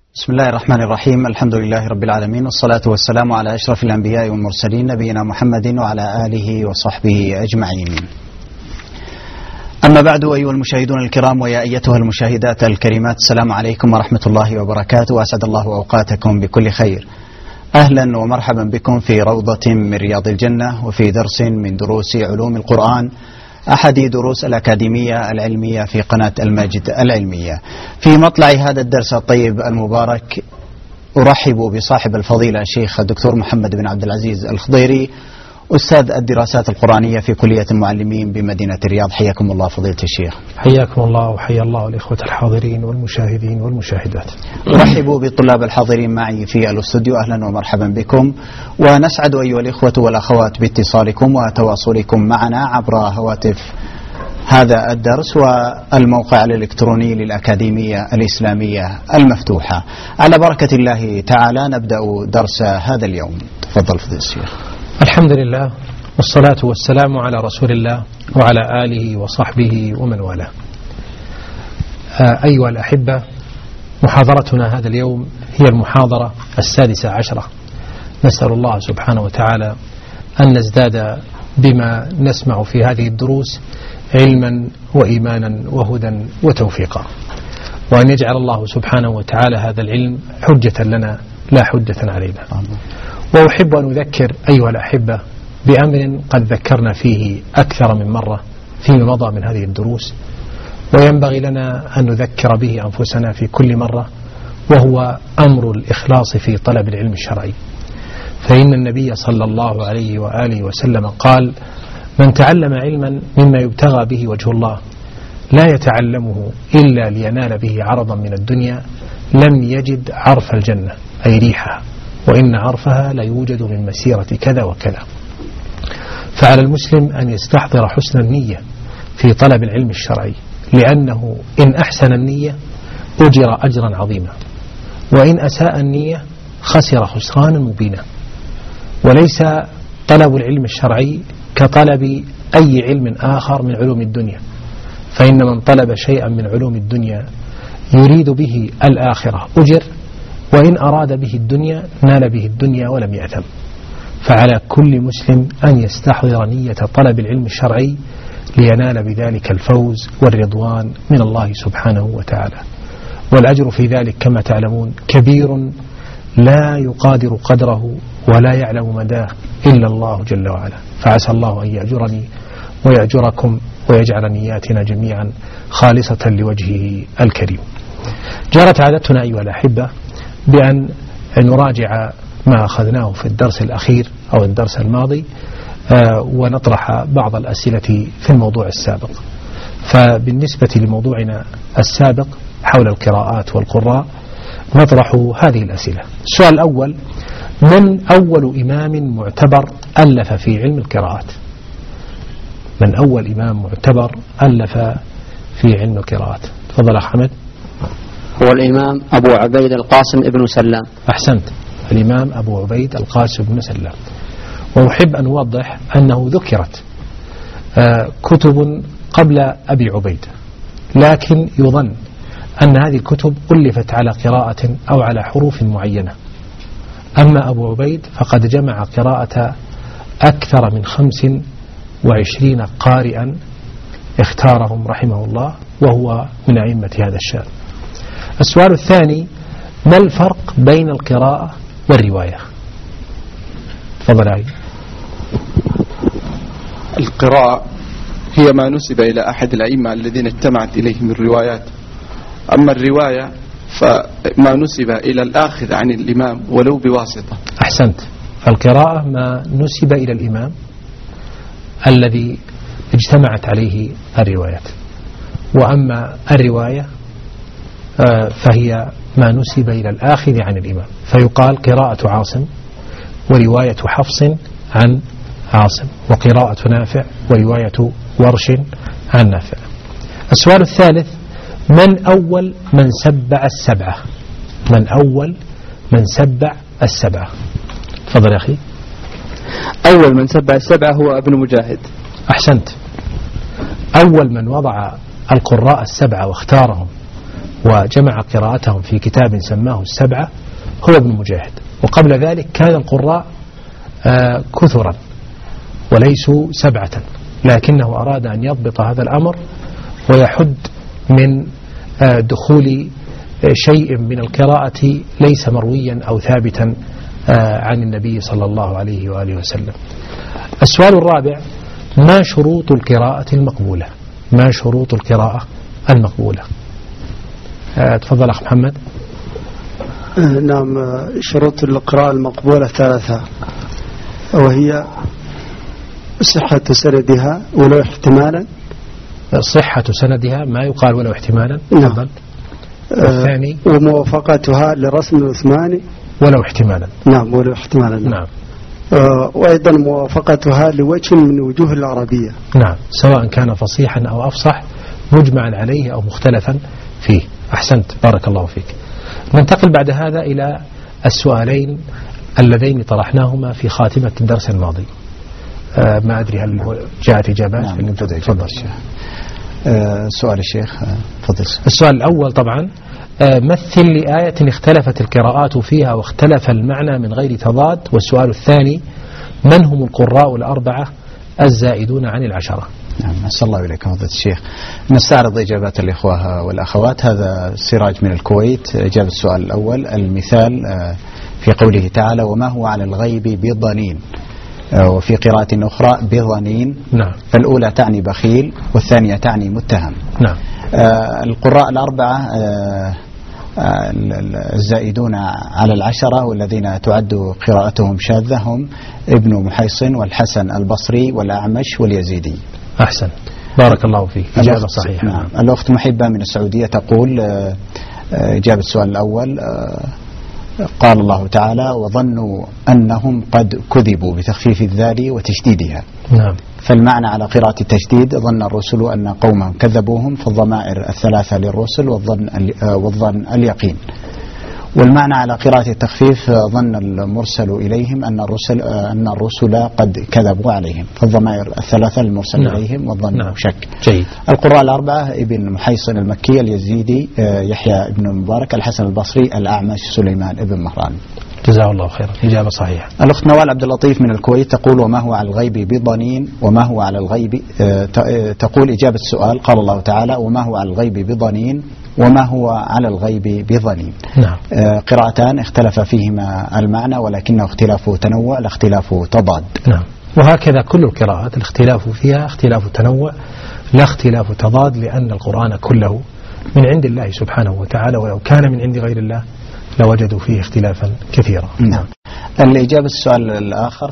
بسم الله الرحمن الرحيم. الحمد لله رب العالمين، والصلاة والسلام على أشرف الأنبياء والمرسلين نبينا محمد وعلى آله وصحبه أجمعين. أما بعد، أيها المشاهدون الكرام ويا أيتها المشاهدات الكريمات، السلام عليكم ورحمة الله وبركاته، وأسعد الله أوقاتكم بكل خير. أهلا ومرحبا بكم في روضة من رياض الجنة وفي درس من دروس علوم القرآن، أحد دروس الأكاديمية العلمية في قناة الماجد العلمية. في مطلع هذا الدرس الطيب المبارك أرحب بصاحب الفضيلة الشيخ الدكتور محمد بن عبد العزيز الخضيري، أستاذ الدراسات القرآنية في كلية المعلمين بمدينة الرياض. حياكم الله فضيلة الشيخ. حياكم الله وحيا الله الإخوة الحاضرين والمشاهدين والمشاهدات. أرحب بالطلاب الحاضرين معي في الاستوديو، أهلا ومرحبا بكم، ونسعد أيها الإخوة والأخوات باتصالكم وتواصلكم معنا عبر هواتف هذا الدرس والموقع الإلكتروني للأكاديمية الإسلامية المفتوحة. على بركة الله تعالى نبدأ درس هذا اليوم. تفضل فضيلة الشيخ. الحمد لله والصلاة والسلام على رسول الله وعلى آله وصحبه ومن والاه. أيها الأحبة، محاضرتنا هذا اليوم هي المحاضرة 16. نسأل الله سبحانه وتعالى أن نزداد بما نسمع في هذه الدروس علما وإيمانا وهدى وتوفيقا، وأن يجعل الله سبحانه وتعالى هذا العلم حجة لنا لا حجة علينا. وأحب أن أذكر أيها الأحبة بأمر قد ذكرنا فيه أكثر من مرة فيما مضى من هذه الدروس، وينبغي لنا أن نذكر به أنفسنا في كل مرة، وهو أمر الإخلاص في طلب العلم الشرعي. فإن النبي صلى الله عليه وآله وسلم قال: من تعلم علما مما يبتغى به وجه الله لا يتعلمه إلا لينال به عرضا من الدنيا لم يجد عرف الجنة، أي ريحها، وإن عرفها لا يوجد من مسيرة كذا وكذا. فعلى المسلم أن يستحضر حسن النية في طلب العلم الشرعي، لأنه إن أحسن النية أجر أجرا عظيما، وإن أساء النية خسر خسرانا مبينا. وليس طلب العلم الشرعي كطلب أي علم آخر من علوم الدنيا، فإن من طلب شيئا من علوم الدنيا يريد به الآخرة أجر، وإن أراد به الدنيا نال به الدنيا ولم يأثم. فعلى كل مسلم أن يستحضر نية طلب العلم الشرعي لينال بذلك الفوز والرضوان من الله سبحانه وتعالى. والأجر في ذلك كما تعلمون كبير لا يقادر قدره ولا يعلم مداه إلا الله جل وعلا. فعسى الله أن يأجرني ويأجركم ويجعل نياتنا جميعا خالصة لوجهه الكريم. جرت عادتنا أيها الأحبة بأن نراجع ما أخذناه في الدرس الأخير أو الدرس الماضي، ونطرح بعض الأسئلة في الموضوع السابق. فبالنسبة لموضوعنا السابق حول القراءات والقراء نطرح هذه الأسئلة. السؤال الأول: من أول إمام معتبر ألف في علم القراءات؟ من أول إمام معتبر ألف في علم القراءات؟ تفضل أخ حمد. هو الإمام أبو عبيد القاسم ابن سلام. أحسنت، الإمام أبو عبيد القاسم ابن سلام. وأحب أن أوضح أنه ذكرت كتب قبل أبي عبيد، لكن يظن أن هذه الكتب ألفت على قراءة أو على حروف معينة. أما أبو عبيد فقد جمع قراءة أكثر من 25 قارئا اختارهم رحمه الله، وهو من أئمة هذا الشأن. السؤال الثاني: ما الفرق بين القراءة والرواية؟ تفضل علي. القراءة هي ما نسب إلى أحد الأئمة الذين اجتمعت إليهم الروايات، أما الرواية فما نسب إلى الآخذ عن الإمام ولو بواسطة. أحسنت، فالقراءة ما نسب إلى الإمام الذي اجتمعت عليه الروايات، وأما الرواية فهي ما نسب إلى الآخذ عن الإمام، فيقال قراءة عاصم ورواية حفص عن عاصم، وقراءة نافع ورواية ورش عن نافع. السؤال الثالث: من أول من سبع السبعة؟ من أول من سبع السبعة؟ تفضل يا أخي. أول من سبع السبعة هو ابن مجاهد. أحسنت. أول من وضع القراء السبعة واختارهم وجمع قراءتهم في كتاب سماه السبعة هو ابن مجاهد. وقبل ذلك كان القراء كثرا وليسوا سبعة، لكنه أراد أن يضبط هذا الأمر ويحد من دخول شيء من القراءة ليس مرويا أو ثابتا عن النبي صلى الله عليه وآله وسلم. السؤال الرابع: ما شروط القراءة المقبولة؟ ما شروط القراءة المقبولة؟ تفضل أخ محمد. نعم، شروط القراءة المقبولة ثلاثة، وهي صحة سندها ولو احتمالا. صحة سندها ما يقال ولو احتمالا. نعم. والثاني وموافقتها لرسم العثماني ولو احتمالا. نعم ولو احتمالا. نعم. وأيضا موافقتها لوجه من وجوه العربية. نعم، سواء كان فصيحا أو أفصح، مجمعا عليه أو مختلفا فيه. أحسنت، بارك الله فيك. ننتقل بعد هذا إلى السؤالين اللذين طرحناهما في خاتمة الدرس الماضي. ما أدري هل جاءت إجابات؟ نعم، تفضل الشيخ. سؤال الشيخ، تفضل. السؤال الأول طبعا: مثل لآية اختلفت القراءات فيها واختلف المعنى من غير تضاد. والسؤال الثاني: من هم القراء الأربعة الزائدون عن العشرة؟ نعم، أسأل الله إليكم فضيلة الشيخ. نستعرض إجابات الإخوة والأخوات. هذا سراج من الكويت، إجابة السؤال الأول: المثال في قوله تعالى: وما هو على الغيب بضنين، وفي قراءة أخرى بظنين. نعم. فالأولى تعني بخيل والثانية تعني متهم. نعم. القراء الأربعة الزائدون على العشرة والذين تعد قراءتهم شاذة هم ابن محيصن والحسن البصري والأعمش واليزيدي. أحسن، بارك الله فيك، إجابة صحيحة. نعم. الأخت محبة من السعودية تقول إجابة السؤال الأول: قال الله تعالى: وظنوا أنهم قد كذبوا، بتخفيف الذال وتشديدها. نعم. فالمعنى على قراءة التشديد: ظن الرسل أن قومهم كذبوهم، فالضمائر الثلاثة للرسل والظن اليقين. والمعنى على قراءة التخفيف: ظن المرسل إليهم أن الرسل قد كذبوا عليهم، فالضمائر الثلاثة المرسل إليهم والظن شك. جيد. القراء الأربعة: ابن محيصن المكي، اليزيدي، يحيى بن المبارك، الحسن البصري، الأعمش، سليمان بن مهران. جزاه الله خيرا، إجابة صحيحة. الأخت نوال عبد اللطيف من الكويت تقول: وما هو على الغيب بضنين، وما هو على الغيب. تقول إجابة السؤال: قال الله تعالى: وما هو على الغيب بضنين، وما هو على الغيب بظنين. نعم. قراءتان اختلف فيهما المعنى، ولكنه اختلاف تنوع لا اختلاف تضاد. نعم. وهكذا كل القراءات الاختلاف فيها اختلاف تنوع لا اختلاف تضاد، لأن القرآن كله من عند الله سبحانه وتعالى، ولو كان من عند غير الله لوجدوا فيه اختلافا كثيرا. نعم. الإجابة السؤال الآخر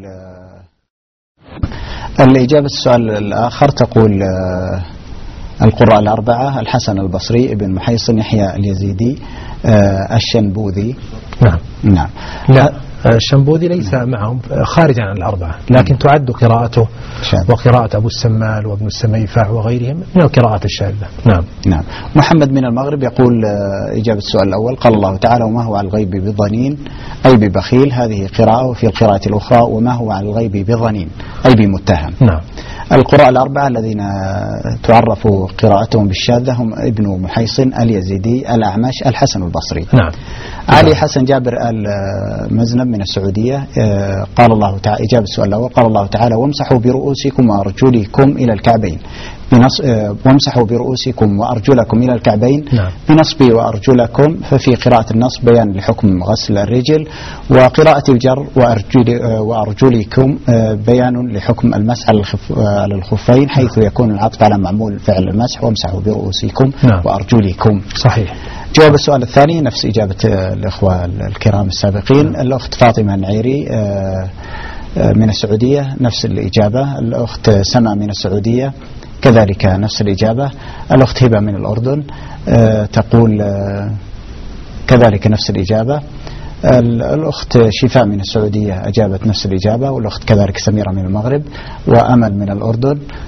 تقول القراء الأربعة: الحسن البصري، ابن محيصن، يحيى اليزيدي، الشنبوذي. نعم. نعم. لا، الشنبوذي ليس معهم، خارجا عن الأربعة، لكن تعد قراءته وقراءة أبو السمال وابن السميفع وغيرهم من القراءات الشاذة. نعم. نعم. محمد من المغرب يقول إجابة السؤال الأول: قال الله تعالى: وما هو على الغيب بضنين، أي ببخيل. هذه قراءة. وفي القراءة الأخرى: وما هو على الغيب بظنين، أي بمتهم. نعم. القراء الأربعة الذين تعرف قراءتهم بالشاذة هم ابن محيصن، اليزيدي، الأعمش، الحسن البصري. نعم. علي حسن جابر المزنب من السعودية قال الله تعالى: إجابة السؤال الأول: قال الله تعالى: وامسحوا برؤوسكم وأرجلكم إلى الكعبين. وامسحوا برؤوسكم وأرجلكم إلى الكعبين. نعم. بنصب وأرجلكم. ففي قراءة النصب بيان لحكم غسل الرجل، وقراءة الجر وأرجلكم بيان لحكم المسح على الخفين، حيث يكون العطف على معمول فعل المسح: وامسحوا برؤوسكم. نعم. وأرجلكم. صحيح. جواب السؤال الثاني نفس إجابة الإخوة الكرام السابقين. الأخت فاطمة النعيري من السعودية نفس الإجابة. الأخت سما من السعودية كذلك نفس الإجابة. الأخت هبة من الأردن تقول كذلك نفس الإجابة. الأخت شفاء من السعودية أجابت نفس الإجابة، والأخت كذلك سميرة من المغرب، وأمل من الأردن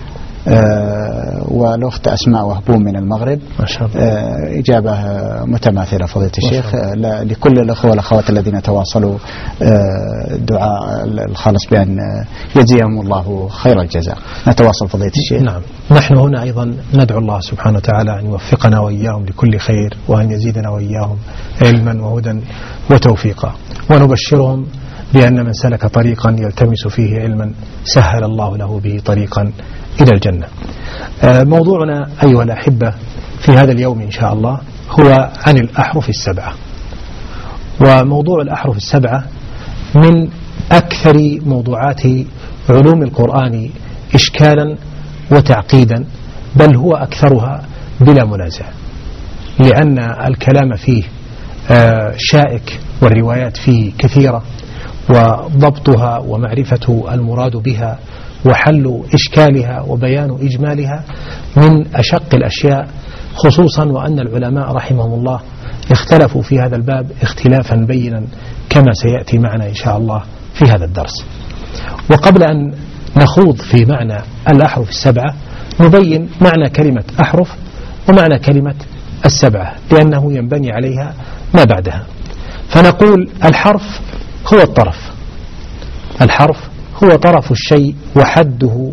والأخت أسماء وهبون من المغرب. ما شاء الله. إجابة متماثلة فضيلة الشيخ. لكل الأخوة والأخوات الذين تواصلوا دعاء الخالص بأن يجزيهم الله خير الجزاء. نتواصل فضيلة الشيخ. نعم، نحن هنا أيضا ندعو الله سبحانه وتعالى أن يوفقنا وإياهم لكل خير، وأن يزيدنا وإياهم علما وهدى وتوفيقا، ونبشرهم بأن من سلك طريقا يلتمس فيه علما سهل الله له به طريقا إلى الجنة. موضوعنا أيها الأحبة في هذا اليوم إن شاء الله هو عن الأحرف السبعة. وموضوع الأحرف السبعة من أكثر موضوعات علوم القرآن إشكالا وتعقيدا، بل هو أكثرها بلا منازع، لأن الكلام فيه شائك والروايات فيه كثيرة، وضبطها ومعرفة المراد بها وحل إشكالها وبيان إجمالها من أشق الأشياء، خصوصا وأن العلماء رحمهم الله اختلفوا في هذا الباب اختلافا بينا كما سيأتي معنا إن شاء الله في هذا الدرس. وقبل أن نخوض في معنى الأحرف السبعة نبين معنى كلمة أحرف ومعنى كلمة السبعة، لأنه ينبني عليها ما بعدها. فنقول الحرف هو الطرف. الحرف هو طرف الشيء وحده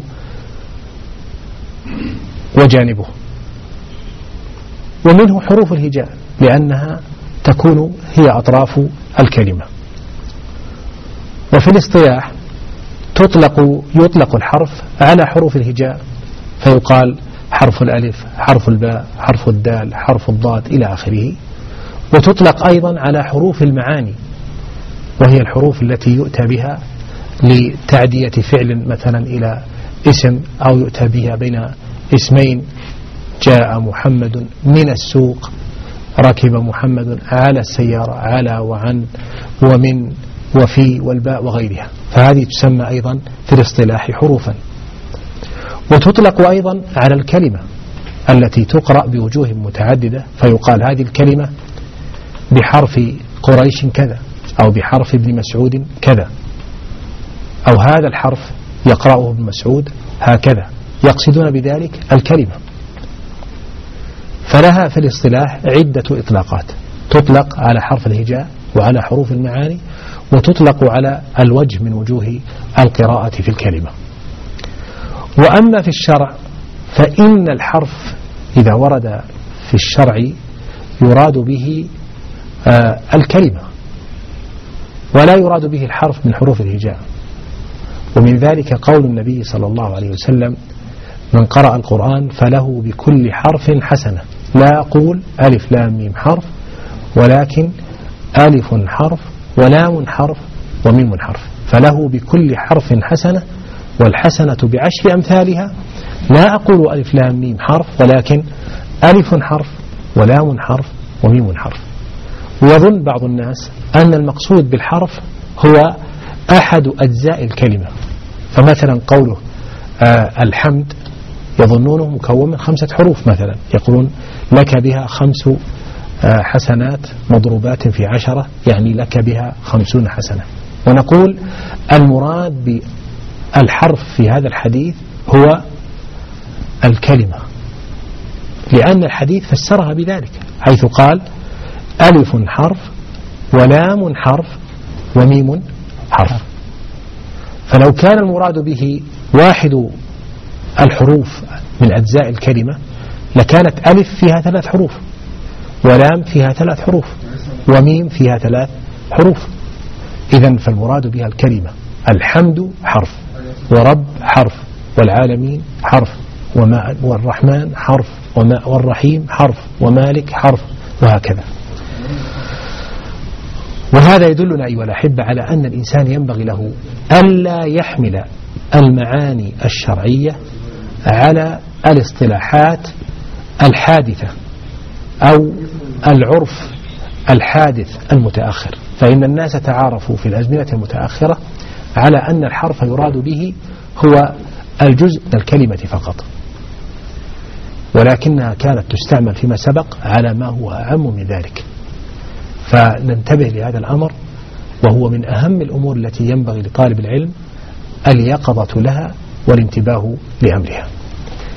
وجانبه، ومنه حروف الهجاء لأنها تكون هي أطراف الكلمة. وفي الاصطلاح يطلق الحرف على حروف الهجاء، فيقال حرف الألف، حرف الباء، حرف الدال، حرف الضاد إلى آخره. وتطلق أيضا على حروف المعاني، وهي الحروف التي يؤتى بها لتعدية فعل مثلا إلى اسم، أو يؤتى بها بين اسمين: جاء محمد من السوق، ركب محمد على السيارة، على وعن ومن وفي والباء وغيرها. فهذه تسمى أيضا في الاصطلاح حروفا. وتطلق أيضا على الكلمة التي تقرأ بوجوه متعددة، فيقال هذه الكلمة بحرف قريش كذا، أو بحرف ابن مسعود كذا، أو هذا الحرف يقرأه ابن مسعود هكذا، يقصدون بذلك الكلمة. فلها في الاصطلاح عدة إطلاقات، تطلق على حرف الهجاء وعلى حروف المعاني، وتطلق على الوجه من وجوه القراءة في الكلمة. وأما في الشرع فإن الحرف إذا ورد في الشرع يراد به الكلمة، ولا يراد به الحرف من حروف الهجاء. ومن ذلك قول النبي صلى الله عليه وسلم: من قرأ القرآن فله بكل حرف حسنة. لا أقول ألف لام ميم حرف، ولكن ألف حرف ولام حرف وميم حرف، فله بكل حرف حسنة، والحسنة بعشر أمثالها. لا أقول ألف لام ميم حرف، ولكن ألف حرف ولام حرف وميم حرف. ويظن بعض الناس أن المقصود بالحرف هو أحد أجزاء الكلمة، فمثلا قوله الحمد يظنونه مكون من 5 حروف، مثلا يقولون لك بها 5 حسنات مضروبات في 10، يعني لك بها 50 حسنة. ونقول المراد بالحرف في هذا الحديث هو الكلمة، لأن الحديث فسرها بذلك، حيث قال ألف حرف ولام حرف وميم حرف. فلو كان المراد به واحد الحروف من أجزاء الكلمة لكانت ألف فيها 3 حروف، ولام فيها 3 حروف، وميم فيها 3 حروف. إذن فالمراد بها الكلمة. الحمد حرف، ورب حرف، والعالمين حرف، والرحمن حرف، والرحيم حرف، ومالك حرف، وهكذا. وهذا يدلنا أيها الأحبة على أن الإنسان ينبغي له ألا يحمل المعاني الشرعية على الاصطلاحات الحادثة أو العرف الحادث المتأخر. فإن الناس تعارفوا في الأزمنة المتأخرة على أن الحرف يراد به هو الجزء من الكلمة فقط، ولكنها كانت تستعمل فيما سبق على ما هو أعم من ذلك. فننتبه لهذا الأمر، وهو من أهم الأمور التي ينبغي لطالب العلم اليقظة لها والانتباه لأمرها.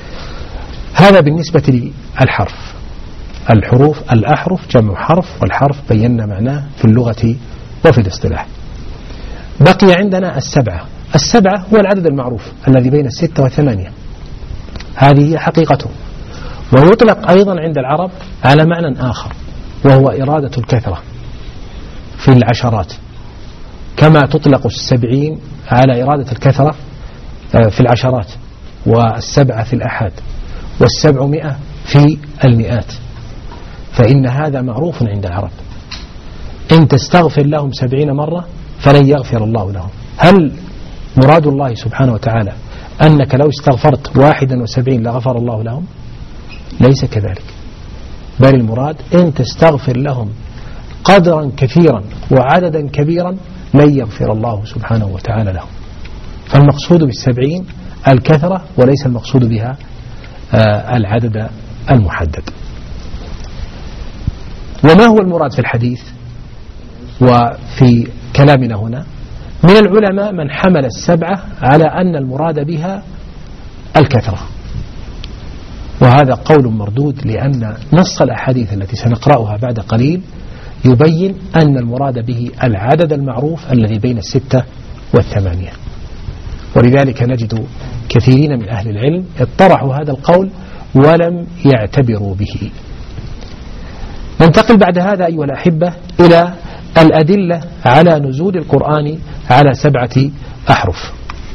هذا بالنسبة للحرف. الأحرف جمع حرف، والحرف بينا معناه في اللغة وفي الاصطلاح. بقي عندنا السبعة هو العدد المعروف الذي بين 6 و8، هذه هي حقيقته. ويطلق أيضا عند العرب على معنى آخر، وهو إرادة الكثرة في العشرات، كما تطلق 70 على إرادة الكثرة في العشرات، والسبعة في الأحاد، 700 في المئات. فإن هذا معروف عند العرب. إن تستغفر لهم 70 مرة فلن يغفر الله لهم. هل مراد الله سبحانه وتعالى أنك لو استغفرت 71 لغفر الله لهم؟ ليس كذلك، بل المراد إن تستغفر لهم قدرا كثيرا وعددا كبيرا لن يغفر الله سبحانه وتعالى لهم. فالمقصود بال70 الكثرة، وليس المقصود بها العدد المحدد. وما هو المراد في الحديث وفي كلامنا هنا؟ من العلماء من حمل 7 على أن المراد بها الكثرة، وهذا قول مردود، لأن نص الأحاديث التي سنقرأها بعد قليل يبين أن المراد به العدد المعروف الذي بين 6 و8. ولذلك نجد كثيرين من أهل العلم اطرحوا هذا القول ولم يعتبروا به. ننتقل بعد هذا أيها الأحبة إلى الأدلة على نزول القرآن على 7 أحرف.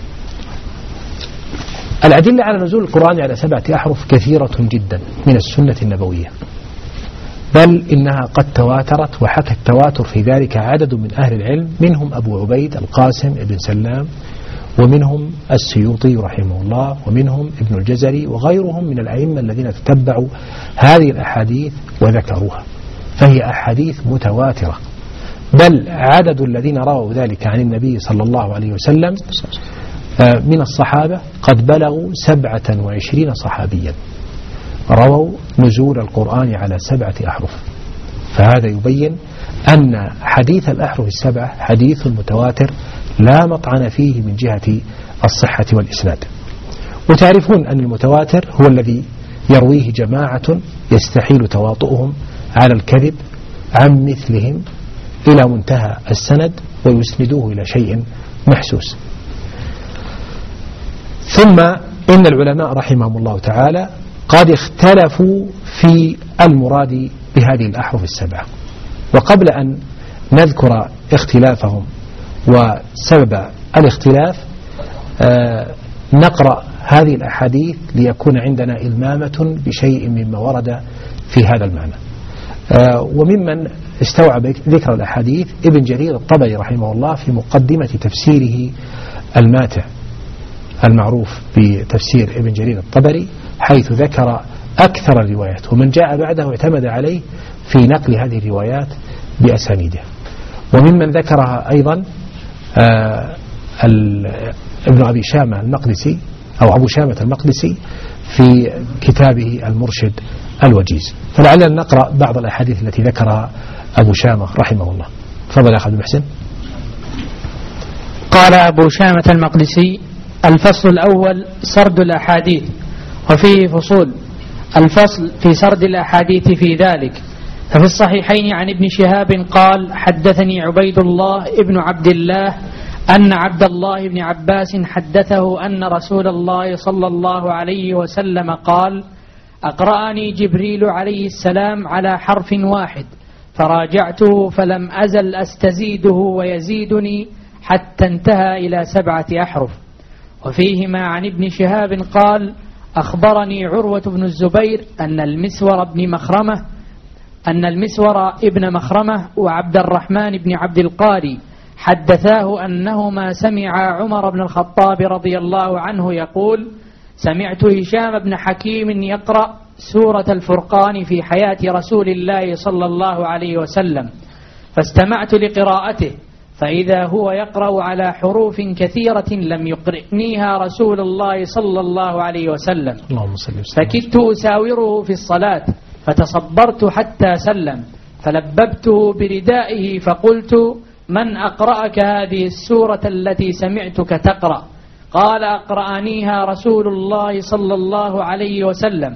الأدلة على نزول القرآن على 7 أحرف كثيرة جدا من السنة النبوية، بل إنها قد تواترت، وحكى التواتر في ذلك عدد من أهل العلم، منهم أبو عبيد القاسم ابن سلام، ومنهم السيوطي رحمه الله، ومنهم ابن الجزري، وغيرهم من الأئمة الذين تتبعوا هذه الأحاديث وذكروها. فهي أحاديث متواترة، بل عدد الذين رووا ذلك عن النبي صلى الله عليه وسلم من الصحابة قد بلغوا 27 صحابيا رووا نزول القرآن على 7 أحرف. فهذا يبين أن حديث الأحرف 7 حديث متواتر لا مطعن فيه من جهة الصحة والإسناد. وتعرفون أن المتواتر هو الذي يرويه جماعة يستحيل تواطؤهم على الكذب عن مثلهم إلى منتهى السند ويسندوه إلى شيء محسوس. ثم إن العلماء رحمهم الله تعالى قد اختلفوا في المراد بهذه الأحرف 7. وقبل أن نذكر اختلافهم وسبب الاختلاف نقرأ هذه الأحاديث ليكون عندنا إلمامة بشيء مما ورد في هذا المعنى. وممن استوعب ذكر الأحاديث ابن جرير الطبري رحمه الله في مقدمة تفسيره الماتع المعروف بتفسير ابن جرير الطبري، حيث ذكر أكثر الروايات، ومن جاء بعده اعتمد عليه في نقل هذه الروايات بأسانيدها. وممن ذكرها أيضا ابن أبي شامة المقدسي أو أبو شامة المقدسي في كتابه المرشد الوجيز. فلعلنا نقرأ بعض الأحاديث التي ذكرها أبو شامة رحمه الله. تفضل يا أخي محسن. قال أبو شامة المقدسي: الفصل الأول سرد الأحاديث، وفيه فصول. الفصل في سرد الأحاديث في ذلك. ففي الصحيحين عن ابن شهاب قال: حدثني عبيد الله ابن عبد الله أن عبد الله بن عباس حدثه أن رسول الله صلى الله عليه وسلم قال: أقرأني جبريل عليه السلام على حرف واحد فراجعته فلم أزل أستزيده ويزيدني حتى انتهى إلى 7 أحرف. وفيهما عن ابن شهاب قال: أخبرني عروة بن الزبير أن المسور ابن مخرمة وعبد الرحمن بن عبد القاري حدثاه أنهما سمع عمر بن الخطاب رضي الله عنه يقول: سمعت هشام بن حكيم يقرأ سورة الفرقان في حياة رسول الله صلى الله عليه وسلم، فاستمعت لقراءته فإذا هو يقرأ على حروف كثيرة لم يقرئنيها رسول الله صلى الله عليه وسلم، فكدت أساوره في الصلاة فتصبرت حتى سلم، فلببته بردائه فقلت: من أقرأك هذه السورة التي سمعتك تقرأ؟ قال: أقرأنيها رسول الله صلى الله عليه وسلم.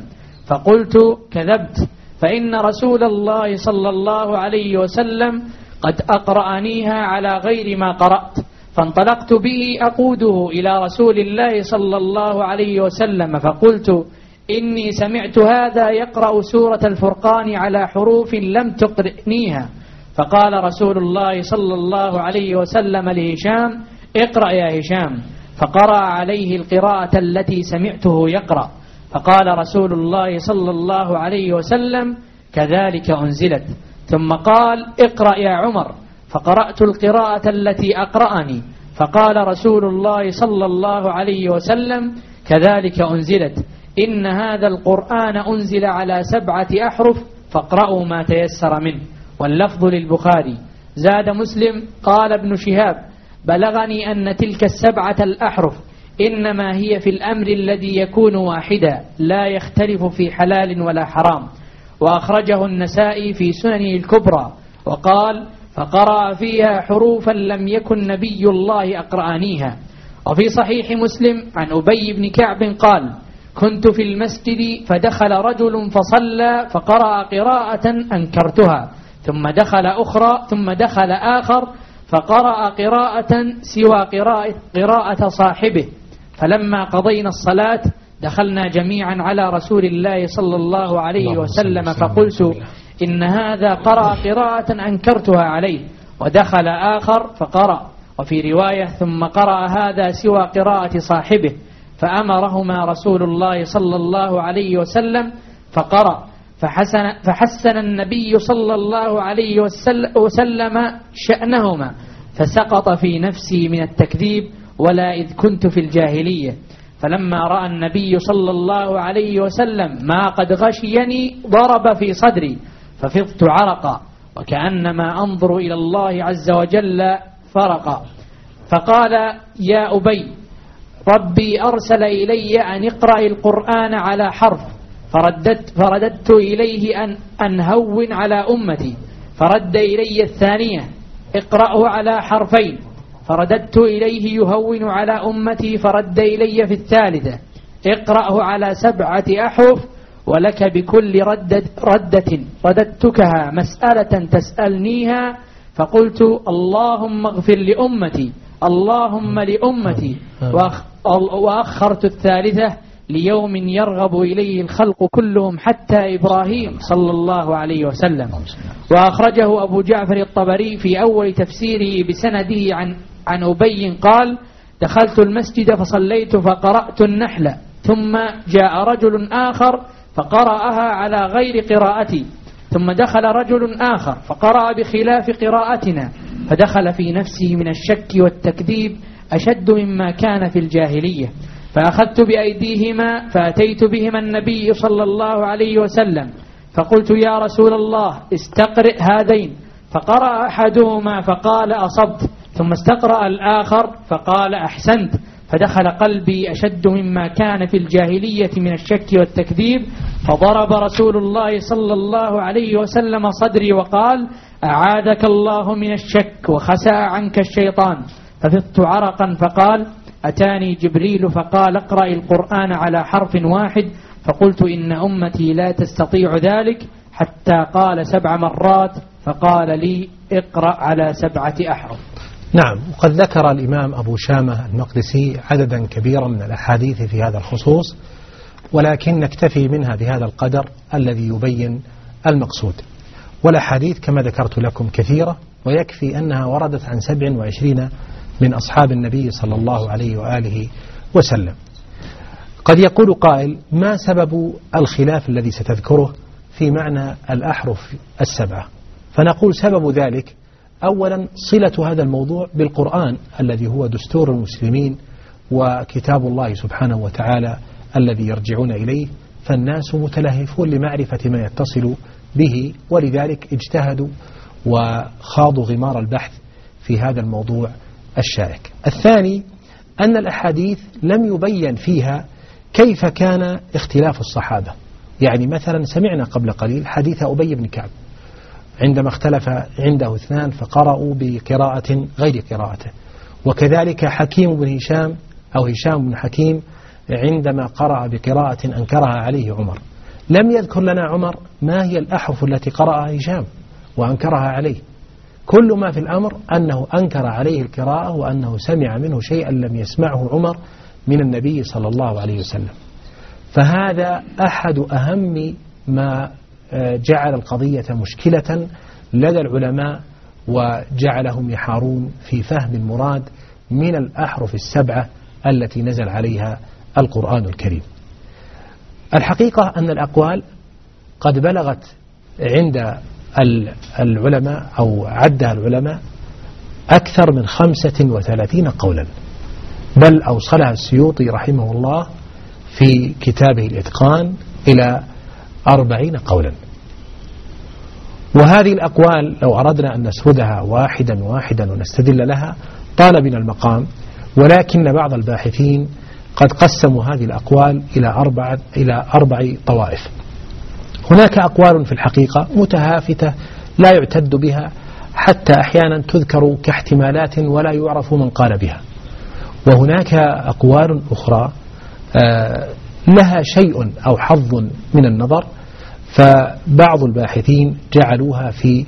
فقلت كذبت، فإن رسول الله صلى الله عليه وسلم قد أقرأنيها على غير ما قرأت. فانطلقت به أقوده إلى رسول الله صلى الله عليه وسلم فقلت إني سمعت هذا يقرأ سورة الفرقان على حروف لم تقرئنيها. فقال رسول الله صلى الله عليه وسلم لهشام اقرأ يا هشام، فقرأ عليه القراءة التي سمعته يقرأ. فقال رسول الله صلى الله عليه وسلم كذلك أنزلت. ثم قال اقرأ يا عمر، فقرأت القراءة التي أقرأني. فقال رسول الله صلى الله عليه وسلم كذلك أنزلت، إن هذا القرآن أنزل على 7 أحرف فاقرأوا ما تيسر منه. واللفظ للبخاري. زاد مسلم قال ابن شهاب بلغني أن تلك 7 الأحرف إنما هي في الأمر الذي يكون واحدا لا يختلف في حلال ولا حرام. وأخرجه النسائي في سننه الكبرى وقال فقرأ فيها حروفا لم يكن نبي الله أقرأنيها. وفي صحيح مسلم عن أبي بن كعب قال كنت في المسجد فدخل رجل فصلى فقرأ قراءة أنكرتها، ثم دخل آخر فقرأ قراءة سوى قراءة صاحبه. فلما قضينا الصلاة دخلنا جميعا على رسول الله صلى الله عليه وسلم فقلت إن هذا قرأ قراءة أنكرتها عليه. ودخل آخر فقرأ، وفي رواية ثم قرأ هذا سوى قراءة صاحبه. فأمرهما رسول الله صلى الله عليه وسلم فقرأ، فحسن النبي صلى الله عليه وسلم شأنهما، فسقط في نفسي من التكذيب ولا إذ كنت في الجاهلية. فلما رأى النبي صلى الله عليه وسلم ما قد غشيني ضرب في صدري ففضت عرقا وكأنما أنظر إلى الله عز وجل فرقا. فقال يا أبي ربي أرسل إلي أن اقرأ القرآن على حرف، فرددت إليه أن هون على أمتي، فرد إلي الثانية اقرأه على حرفين، فرددت إليه يهون على أمتي، فرد إلي في الثالثة اقرأه على 7 أحرف، ولك بكل ردة رددتكها مسألة تسألنيها. فقلت اللهم اغفر لأمتي اللهم لأمتي، وأخرت الثالثة ليوم يرغب إليه الخلق كلهم حتى إبراهيم صلى الله عليه وسلم. وأخرجه أبو جعفر الطبري في أول تفسيره بسنده عن أبي قال دخلت المسجد فصليت فقرأت النحل، ثم جاء رجل آخر فقرأها على غير قراءتي، ثم دخل رجل آخر فقرأ بخلاف قراءتنا، فدخل في نفسه من الشك والتكذيب أشد مما كان في الجاهلية. فأخذت بأيديهما فأتيت بهما النبي صلى الله عليه وسلم فقلت يا رسول الله استقرئ هذين، فقرأ أحدهما فقال أصبت، ثم استقرأ الآخر فقال أحسنت. فدخل قلبي أشد مما كان في الجاهلية من الشك والتكذيب، فضرب رسول الله صلى الله عليه وسلم صدري وقال أعاذك الله من الشك وخسأ عنك الشيطان. ففضت عرقا. فقال أتاني جبريل فقال اقرأ القرآن على حرف واحد، فقلت إن أمتي لا تستطيع ذلك، حتى قال 7 مرات فقال لي اقرأ على 7 أحرف. نعم. وقد ذكر الإمام أبو شامة المقدسي عددا كبيرا من الأحاديث في هذا الخصوص، ولكن نكتفي منها بهذا القدر الذي يبين المقصود. والأحاديث كما ذكرت لكم كثيرة، ويكفي أنها وردت عن 27 من أصحاب النبي صلى الله عليه وآله وسلم. قد يقول قائل ما سبب الخلاف الذي ستذكره في معنى الأحرف 7؟ فنقول سبب ذلك أولا صلة هذا الموضوع بالقرآن الذي هو دستور المسلمين وكتاب الله سبحانه وتعالى الذي يرجعون إليه، فالناس متلهفون لمعرفة ما يتصل به، ولذلك اجتهدوا وخاضوا غمار البحث في هذا الموضوع الشائك. الثاني أن الأحاديث لم يبين فيها كيف كان اختلاف الصحابة. يعني مثلا سمعنا قبل قليل حديث أبي بن كعب عندما اختلف عنده 2 فقرأوا بقراءة غير قراءته، وكذلك حكيم بن هشام أو هشام بن حكيم عندما قرأ بقراءة أنكرها عليه عمر. لم يذكر لنا عمر ما هي الأحرف التي قرأها هشام وأنكرها عليه. كل ما في الأمر أنه أنكر عليه القراءة وأنه سمع منه شيئا لم يسمعه عمر من النبي صلى الله عليه وسلم. فهذا أحد أهم ما جعل القضية مشكلة لدى العلماء وجعلهم يحارون في فهم المراد من الأحرف السبعة التي نزل عليها القرآن الكريم. الحقيقة أن الأقوال قد بلغت عند العلماء أو عدها العلماء أكثر من 35 قولا، بل أوصلها السيوطي رحمه الله في كتابه الإتقان إلى 40 قولا. وهذه الأقوال لو أردنا أن نسردها واحدا واحدا ونستدل لها طال بنا المقام، ولكن بعض الباحثين قد قسموا هذه الأقوال إلى 4 طوائف. هناك أقوال في الحقيقة متهافتة لا يعتد بها، حتى أحيانا تذكر كاحتمالات ولا يعرف من قال بها. وهناك أقوال أخرى لها شيء أو حظ من النظر، فبعض الباحثين جعلوها في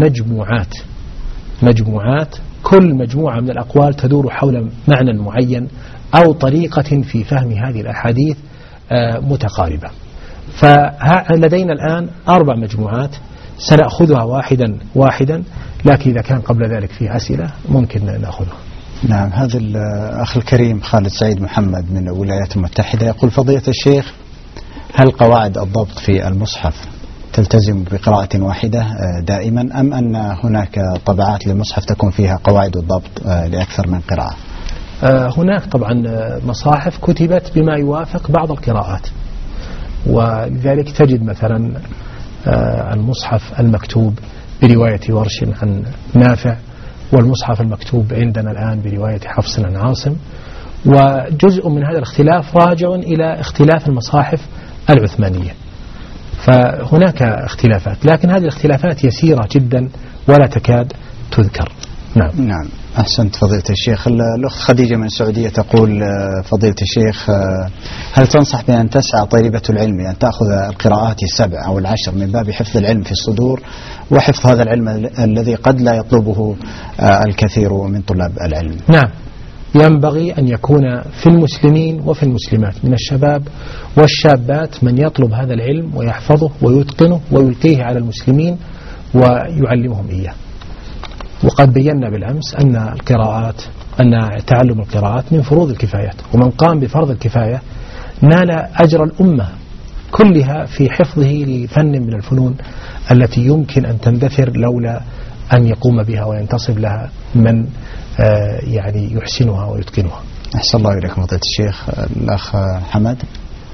مجموعات، كل مجموعة من الأقوال تدور حول معنى معين أو طريقة في فهم هذه الأحاديث متقاربة. فلدينا الآن 4 مجموعات سنأخذها واحدا، لكن إذا كان قبل ذلك في أسئلة ممكن نأخذها. نعم. هذا الأخ الكريم خالد سعيد محمد من الولايات المتحدة يقول: فضيلة الشيخ، هل قواعد الضبط في المصحف تلتزم بقراءة واحدة دائما، أم أن هناك طبعات للمصحف تكون فيها قواعد الضبط لأكثر من قراءة؟ هناك طبعا مصاحف كتبت بما يوافق بعض القراءات، ولذلك تجد مثلا المصحف المكتوب برواية ورش عن نافع، والمصحف المكتوب عندنا الآن برواية حفص عن عاصم. وجزء من هذا الاختلاف راجع إلى اختلاف المصاحف العثمانية، فهناك اختلافات، لكن هذه الاختلافات يسيرة جدا ولا تكاد تذكر. نعم. أحسنت فضيلة الشيخ. الأخت خديجة من السعودية تقول: فضيلة الشيخ، هل تنصح بأن تسعى طالبة العلم أن تأخذ القراءات 7 أو 10 من باب حفظ العلم في الصدور وحفظ هذا العلم الذي قد لا يطلبه الكثير من طلاب العلم؟ نعم، ينبغي أن يكون في المسلمين وفي المسلمات من الشباب والشابات من يطلب هذا العلم ويحفظه ويتقنه ويلقيه على المسلمين ويعلمهم إياه. وقد بينا بالأمس أن تعلم القراءات من فروض الكفايات، ومن قام بفرض الكفاية نال أجر الأمة كلها في حفظه لفن من الفنون التي يمكن أن تندثر لولا أن يقوم بها وينتصب لها من يعني يحسنها ويتقنها. أحسن الله إليكم فضيلة الشيخ. الأخ حمد.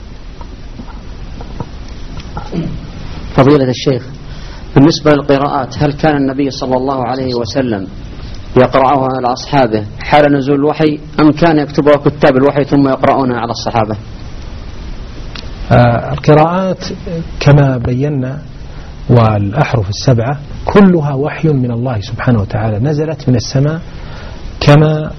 فضيلة الشيخ، بالنسبة للقراءات، هل كان النبي صلى الله عليه وسلم يقرأها على أصحابه حال نزول الوحي، أم كان يكتبها كتاب الوحي ثم يقرؤونها على الصحابة؟ القراءات كما بينا والأحرف 7 كلها وحي من الله سبحانه وتعالى، نزلت من السماء كما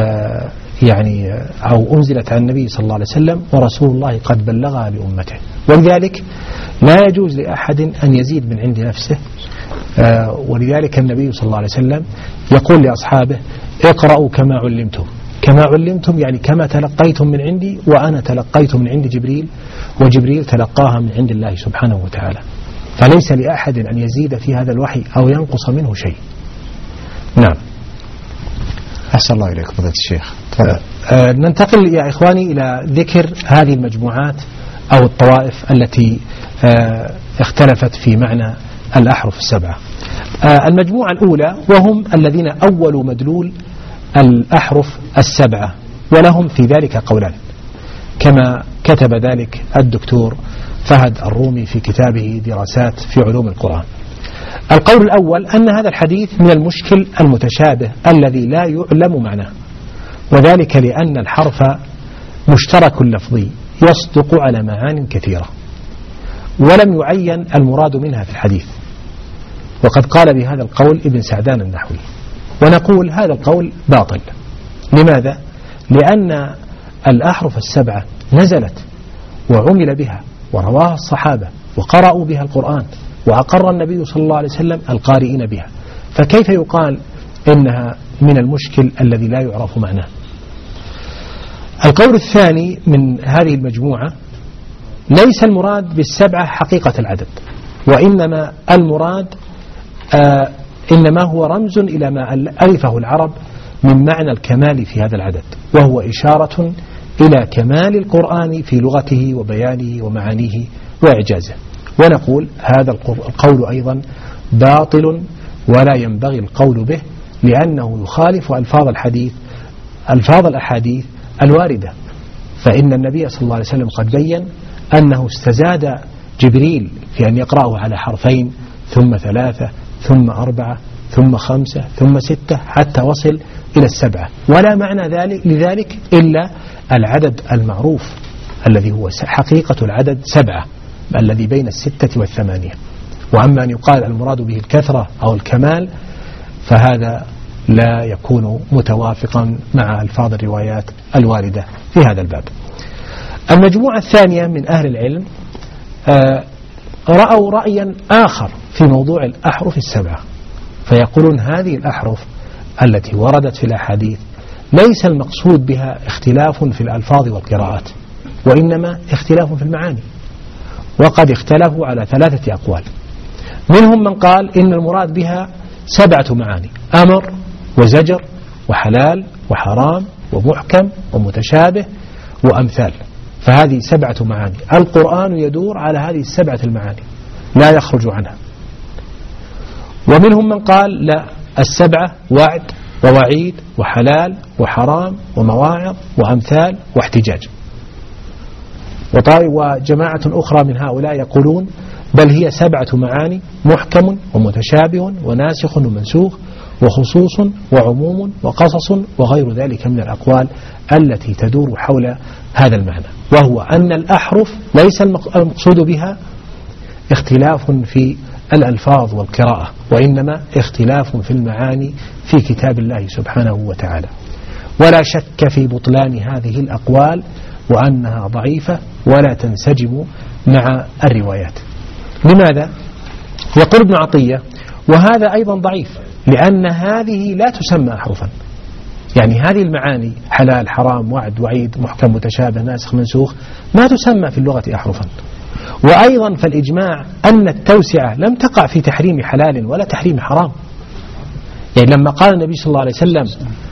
أو أنزلت على النبي صلى الله عليه وسلم، ورسول الله قد بلغها لأمته. ولذلك لا يجوز لأحد أن يزيد من عند نفسه، ولذلك النبي صلى الله عليه وسلم يقول لأصحابه: اقرأوا كما علمتم. كما علمتم يعني كما تلقيتم من عندي، وأنا تلقيت من عند جبريل، وجبريل تلقاها من عند الله سبحانه وتعالى. فليس لأحد أن يزيد في هذا الوحي أو ينقص منه شيء. نعم. أحسن الله إليك فضيلة الشيخ. ننتقل يا إخواني إلى ذكر هذه المجموعات أو الطوائف التي اختلفت في معنى الأحرف 7. المجموعة الأولى وهم الذين أولوا مدلول الأحرف 7، ولهم في ذلك قولان كما كتب ذلك الدكتور فهد الرومي في كتابه دراسات في علوم القرآن. القول الأول أن هذا الحديث من المشكل المتشابه الذي لا يعلم معناه، وذلك لأن الحرف مشترك لفظي يصدق على معان كثيرة، ولم يعين المراد منها في الحديث. وقد قال بهذا القول ابن سعدان النحوي، ونقول هذا القول باطل. لماذا؟ لأن الأحرف 7 نزلت وعمل بها ورواها الصحابة وقرأوا بها القرآن وأقر النبي صلى الله عليه وسلم القارئين بها، فكيف يقال إنها من المشكل الذي لا يعرف معناه؟ القول الثاني من هذه المجموعة: ليس المراد بالسبعة حقيقة العدد، وإنما المراد إنما هو رمز إلى ما ألفه العرب من معنى الكمال في هذا العدد، وهو إشارة إلى كمال القرآن في لغته وبيانه ومعانيه وإعجازه. ونقول هذا القول أيضا باطل ولا ينبغي القول به، لأنه يخالف ألفاظ الأحاديث الواردة. فإن النبي صلى الله عليه وسلم قد بين أنه استزاد جبريل في أن يقرأه على حرفين ثم 3 ثم 4 ثم 5 ثم 6 حتى وصل إلى 7، ولا معنى لذلك إلا العدد المعروف الذي هو حقيقة العدد 7 الذي بين 6 و8. وأما أن يقال المراد به الكثرة أو الكمال فهذا لا يكون متوافقا مع ألفاظ الروايات الواردة في هذا الباب. المجموعة الثانية من أهل العلم رأوا رأيا آخر في موضوع الأحرف 7، فيقولون هذه الأحرف التي وردت في الأحاديث ليس المقصود بها اختلاف في الألفاظ والقراءات، وإنما اختلاف في المعاني، وقد اختلفوا على 3 أقوال. منهم من قال إن المراد بها 7 معاني: أمر وزجر وحلال وحرام ومحكم ومتشابه وأمثال، فهذه 7 معاني، القرآن يدور على هذه 7 المعاني لا يخرج عنها. ومنهم من قال لا، 7 وعد ووعيد وحلال وحرام ومواعظ وأمثال واحتجاج. وجماعة أخرى من هؤلاء يقولون بل هي 7 معاني: محكم ومتشابه وناسخ ومنسوخ وخصوص وعموم وقصص وغير ذلك من الأقوال التي تدور حول هذا المعنى، وهو أن الأحرف ليس المقصود بها اختلاف في الألفاظ والقراءة، وإنما اختلاف في المعاني في كتاب الله سبحانه وتعالى. ولا شك في بطلان هذه الأقوال وأنها ضعيفة ولا تنسجم مع الروايات. لماذا؟ يقول ابن عطية: وهذا أيضا ضعيف، لأن هذه لا تسمى أحرفا، يعني هذه المعاني حلال حرام وعد وعيد محكم متشابه ناسخ منسوخ ما تسمى في اللغة أحرفا. وأيضا فالإجماع أن التوسعة لم تقع في تحريم حلال ولا تحريم حرام. يعني لما قال النبي صلى الله عليه وسلم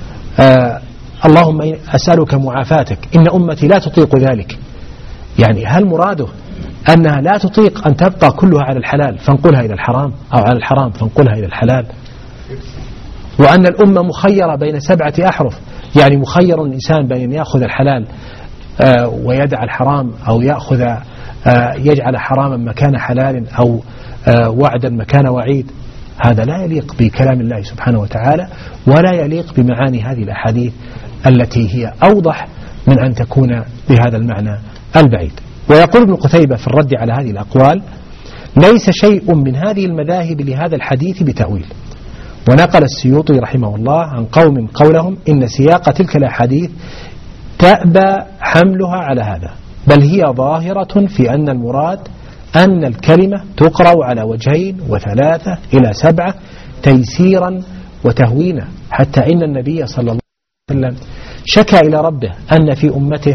اللهم أسألك معافاتك إن أمتي لا تطيق ذلك، يعني هل مراده أنها لا تطيق أن تبقى كلها على الحلال فانقلها إلى الحرام، أو على الحرام فانقلها إلى الحلال؟ وأن الأمة مخيرة بين 7 أحرف، يعني مخير الإنسان بين أن يأخذ الحلال ويدع الحرام، أو يجعل حراما مكان حلال، أو وعدا مكان وعيد. هذا لا يليق بكلام الله سبحانه وتعالى، ولا يليق بمعاني هذه الأحاديث التي هي أوضح من أن تكون بهذا المعنى البعيد. ويقول ابن قتيبة في الرد على هذه الأقوال: ليس شيء من هذه المذاهب لهذا الحديث بتأويل. ونقل السيوطي رحمه الله عن قوم قولهم إن سياق تلك الأحاديث تأبى حملها على هذا، بل هي ظاهرة في أن المراد أن الكلمة تقرأ على 2 و3 إلى 7 تيسيرا وتهوينا، حتى إن النبي صلى الله عليه وسلم شكى إلى ربه أن في أمته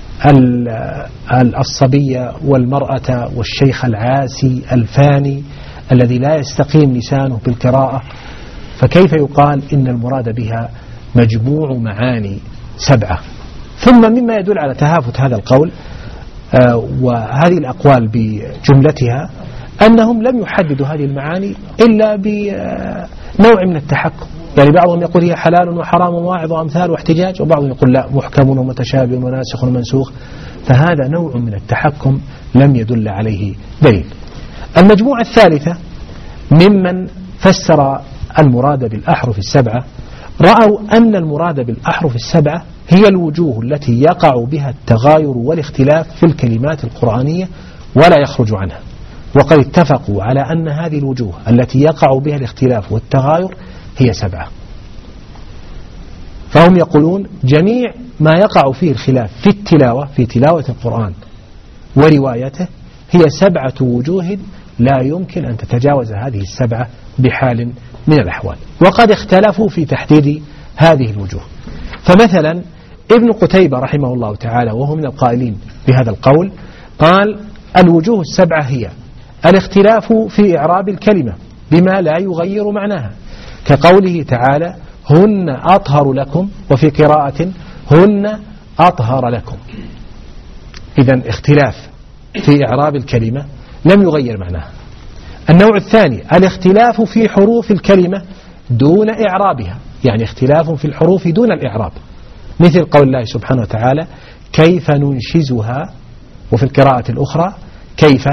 الصبية والمرأة والشيخ العاسي الفاني الذي لا يستقيم لسانه بالقراءة، فكيف يقال إن المراد بها مجموع معاني 7؟ ثم مما يدل على تهافت هذا القول وهذه الأقوال بجملتها أنهم لم يحددوا هذه المعاني إلا بنوع من التحكم. يعني بعضهم يقول هي حلال وحرام وواعظ وأمثال واحتجاج، وبعضهم يقول لا، محكم ومتشابه وناسخ ومنسوخ. فهذا نوع من التحكم لم يدل عليه دليل. المجموعة الثالثة ممن فسر المراد بالأحرف 7 رأوا أن المراد بالأحرف 7 هي الوجوه التي يقع بها التغاير والاختلاف في الكلمات القرآنية ولا يخرج عنها، وقد اتفقوا على أن هذه الوجوه التي يقع بها الاختلاف والتغاير هي 7. فهم يقولون جميع ما يقع فيه الخلاف في التلاوة، في تلاوة القرآن وروايته، هي 7 وجوه لا يمكن أن تتجاوز هذه 7 بحال من الأحوال. وقد اختلفوا في تحديد هذه الوجوه. فمثلا ابن قتيبة رحمه الله تعالى وهو من القائلين بهذا القول قال الوجوه 7 هي الاختلاف في إعراب الكلمة بما لا يغير معناها، كقوله تعالى هن أطهر لكم، وفي قراءة هن أطهر لكم. إذن اختلاف في إعراب الكلمة لم يغير معناها. النوع الثاني الاختلاف في حروف الكلمة دون إعرابها، يعني اختلاف في الحروف دون الإعراب، مثل قول الله سبحانه وتعالى كيف ننشزها، وفي القراءة الأخرى كيف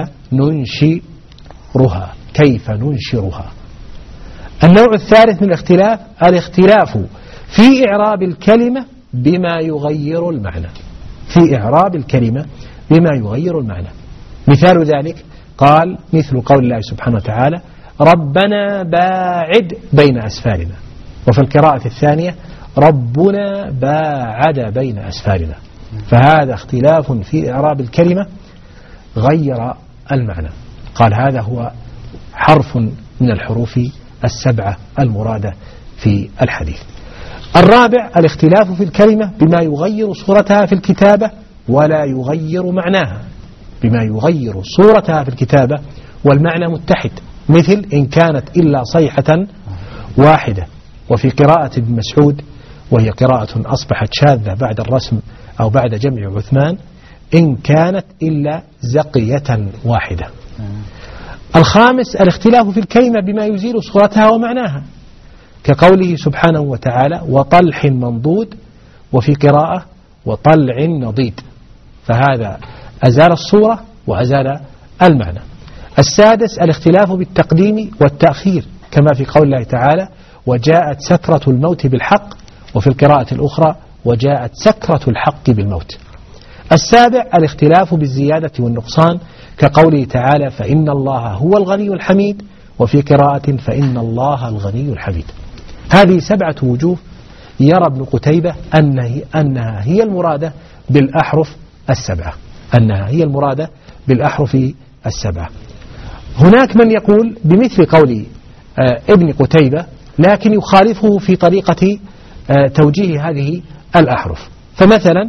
ننشرها، كيف ننشرها. النوع الثالث من الاختلاف الاختلاف في إعراب الكلمة بما يغير المعنى، في إعراب الكلمة بما يغير المعنى. مثال ذلك قال مثل قول الله سبحانه وتعالى ربنا باعد بين أسفارنا، وفي القراءة الثانية ربنا باعد بين أسفارنا. فهذا اختلاف في إعراب الكلمة غير المعنى. قال هذا هو حرف من الحروف 7 المرادة في الحديث. الرابع الاختلاف في الكلمة بما يغير صورتها في الكتابة ولا يغير معناها، بما يغير صورتها في الكتابة والمعنى متحد، مثل إن كانت إلا صيحة واحدة، وفي قراءة ابن مسعود وهي قراءة أصبحت شاذة بعد الرسم أو بعد جمع عثمان إن كانت إلا زقية واحدة. الخامس الاختلاف في الكلمة بما يزيل صورتها ومعناها، كقوله سبحانه وتعالى وطلح منضود، وفي قراءة وطلع نضيد، فهذا أزال الصورة وأزال المعنى. السادس الاختلاف بالتقديم والتأخير، كما في قول الله تعالى وجاءت سكرة الموت بالحق، وفي القراءة الأخرى وجاءت سكرة الحق بالموت. السابع الاختلاف بالزيادة والنقصان، كقوله تعالى فإن الله هو الغني الحميد، وفي قراءة فإن الله الغني الحميد. هذه 7 وجوه يرى ابن قتيبة أنها هي المرادة بالأحرف 7، أنها هي المرادة بالأحرف 7. هناك من يقول بمثل قول ابن قتيبة لكن يخالفه في طريقة توجيه هذه الأحرف. فمثلا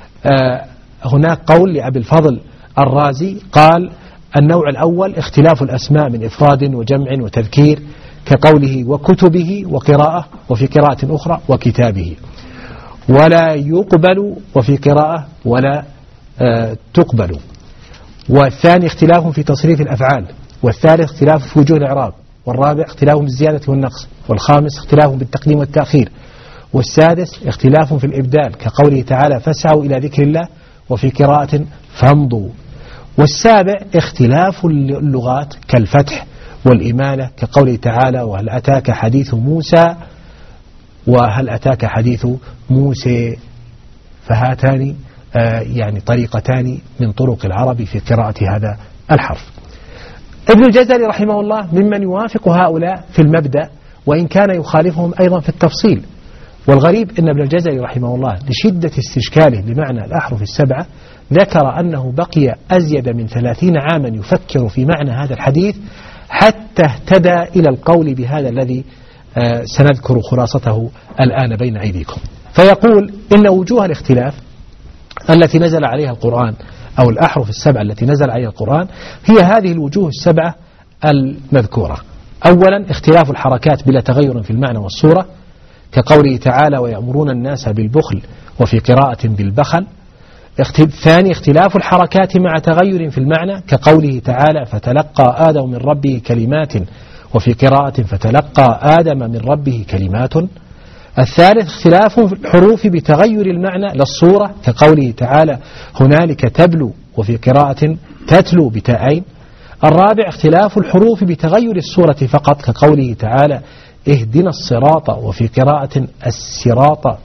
هناك قول لأبي الفضل الرازي قال النوع الأول اختلاف الأسماء من إفراد وجمع وتذكير، كقوله وكتبه وقراءة، وفي قراءة أخرى وكتابه، ولا يقبل، وفي قراءة ولا تقبل. والثاني اختلاف في تصريف الأفعال، والثالث اختلاف في وجوه الإعراب، والرابع اختلاف بالزيادة والنقص، والخامس اختلاف بالتقديم والتأخير، والسادس اختلاف في الإبدال، كقوله تعالى فاسعوا إلى ذكر الله، وفي قراءة فامضوا. والسابع اختلاف اللغات كالفتح والإمالة، كقوله تعالى وهل أتاك حديث موسى، وهل أتاك حديث موسى. فهاتان يعني طريقتان من طرق العرب في قراءة هذا الحرف. ابن الجزري رحمه الله ممن يوافق هؤلاء في المبدأ، وإن كان يخالفهم أيضا في التفصيل. والغريب أن ابن الجزري رحمه الله لشدة استشكاله لمعنى الأحرف 7 ذكر أنه بقي أزيد من 30 عاما يفكر في معنى هذا الحديث حتى اهتدى إلى القول بهذا الذي سنذكر خلاصته الآن بين أيديكم. فيقول إن وجوه الاختلاف التي نزل عليها القرآن، أو الأحرف 7 التي نزل عليها القرآن، هي هذه الوجوه 7 المذكورة. أولا اختلاف الحركات بلا تغير في المعنى والصورة، كقوله تعالى ويأمرون الناس بالبخل، وفي قراءة بالبخل. ثاني اختلاف الحركات مع تغير في المعنى، كقوله تعالى فتلقى آدم من ربه كلمات، وفي قراءة فتلقى آدم من ربه كلمات. الثالث اختلاف الحروف بتغير المعنى للصورة، كقوله تعالى هنالك تبلو، وفي قراءة تتلو بتاءين. الرابع اختلاف الحروف بتغير الصورة فقط، كقوله تعالى اهدنا الصراط، وفي قراءة الصراط.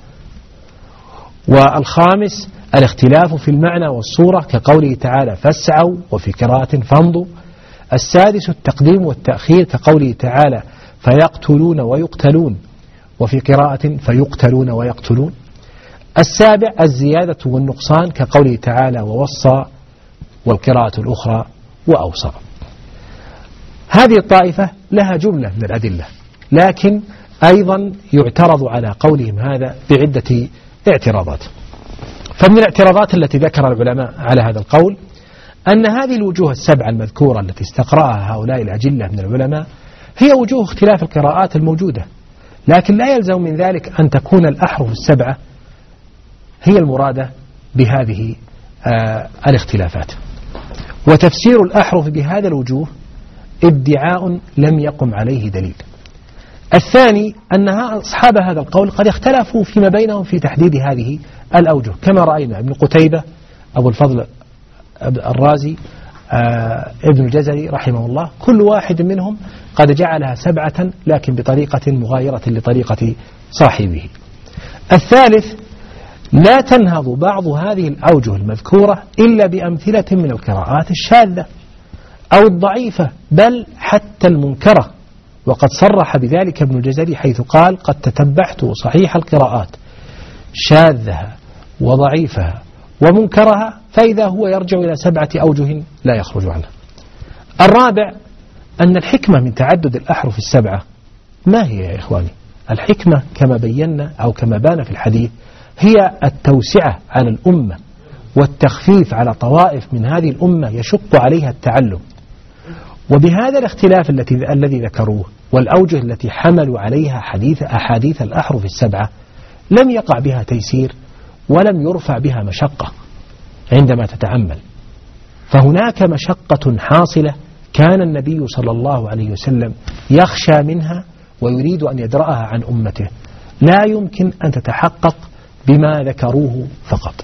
والخامس الاختلاف في المعنى والصورة، كقوله تعالى فاسعوا، وفي قراءة فامضوا. السادس التقديم والتأخير، كقوله تعالى فيقتلون ويقتلون، وفي قراءة فيقتلون ويقتلون. السابع الزيادة والنقصان، كقوله تعالى ووصى، والقراءة الأخرى وأوسع. هذه الطائفة لها جملة من الأدلة، لكن أيضا يعترض على قولهم هذا بعدة اعتراضات. فمن الاعتراضات التي ذكر العلماء على هذا القول أن هذه الوجوه السبعة المذكورة التي استقرأها هؤلاء الأجلة من العلماء هي وجوه اختلاف القراءات الموجودة، لكن لا يلزم من ذلك أن تكون الأحرف السبعة هي المرادة بهذه الاختلافات. وتفسير الأحرف بهذا الوجوه ادعاء لم يقم عليه دليل. الثاني أن أصحاب هذا القول قد اختلفوا فيما بينهم في تحديد هذه الأوجه، كما رأينا ابن قتيبة، أبو الفضل الرازي، ابن الجزري رحمه الله، كل واحد منهم قد جعلها 7 لكن بطريقة مغايرة لطريقة صاحبه. الثالث لا تنهض بعض هذه الأوجه المذكورة إلا بأمثلة من القراءات الشاذة أو الضعيفة بل حتى المنكرة، وقد صرح بذلك ابن الجزري حيث قال: قد تتبعت صحيح القراءات شاذها وضعيفها ومنكرها فإذا هو يرجع إلى 7 أوجه لا يخرج عنها. الرابع أن الحكمة من تعدد الأحرف السبعة ما هي يا إخواني؟ الحكمة كما بينا أو كما بان في الحديث هي التوسعة على الأمة والتخفيف على طوائف من هذه الأمة يشق عليها التعلم. وبهذا الاختلاف الذي ذكروه والأوجه التي حملوا عليها أحاديث الأحرف السبعة لم يقع بها تيسير ولم يرفع بها مشقة عندما تتأمل، فهناك مشقة حاصلة كان النبي صلى الله عليه وسلم يخشى منها ويريد أن يدرأها عن أمته، لا يمكن أن تتحقق بما ذكروه فقط.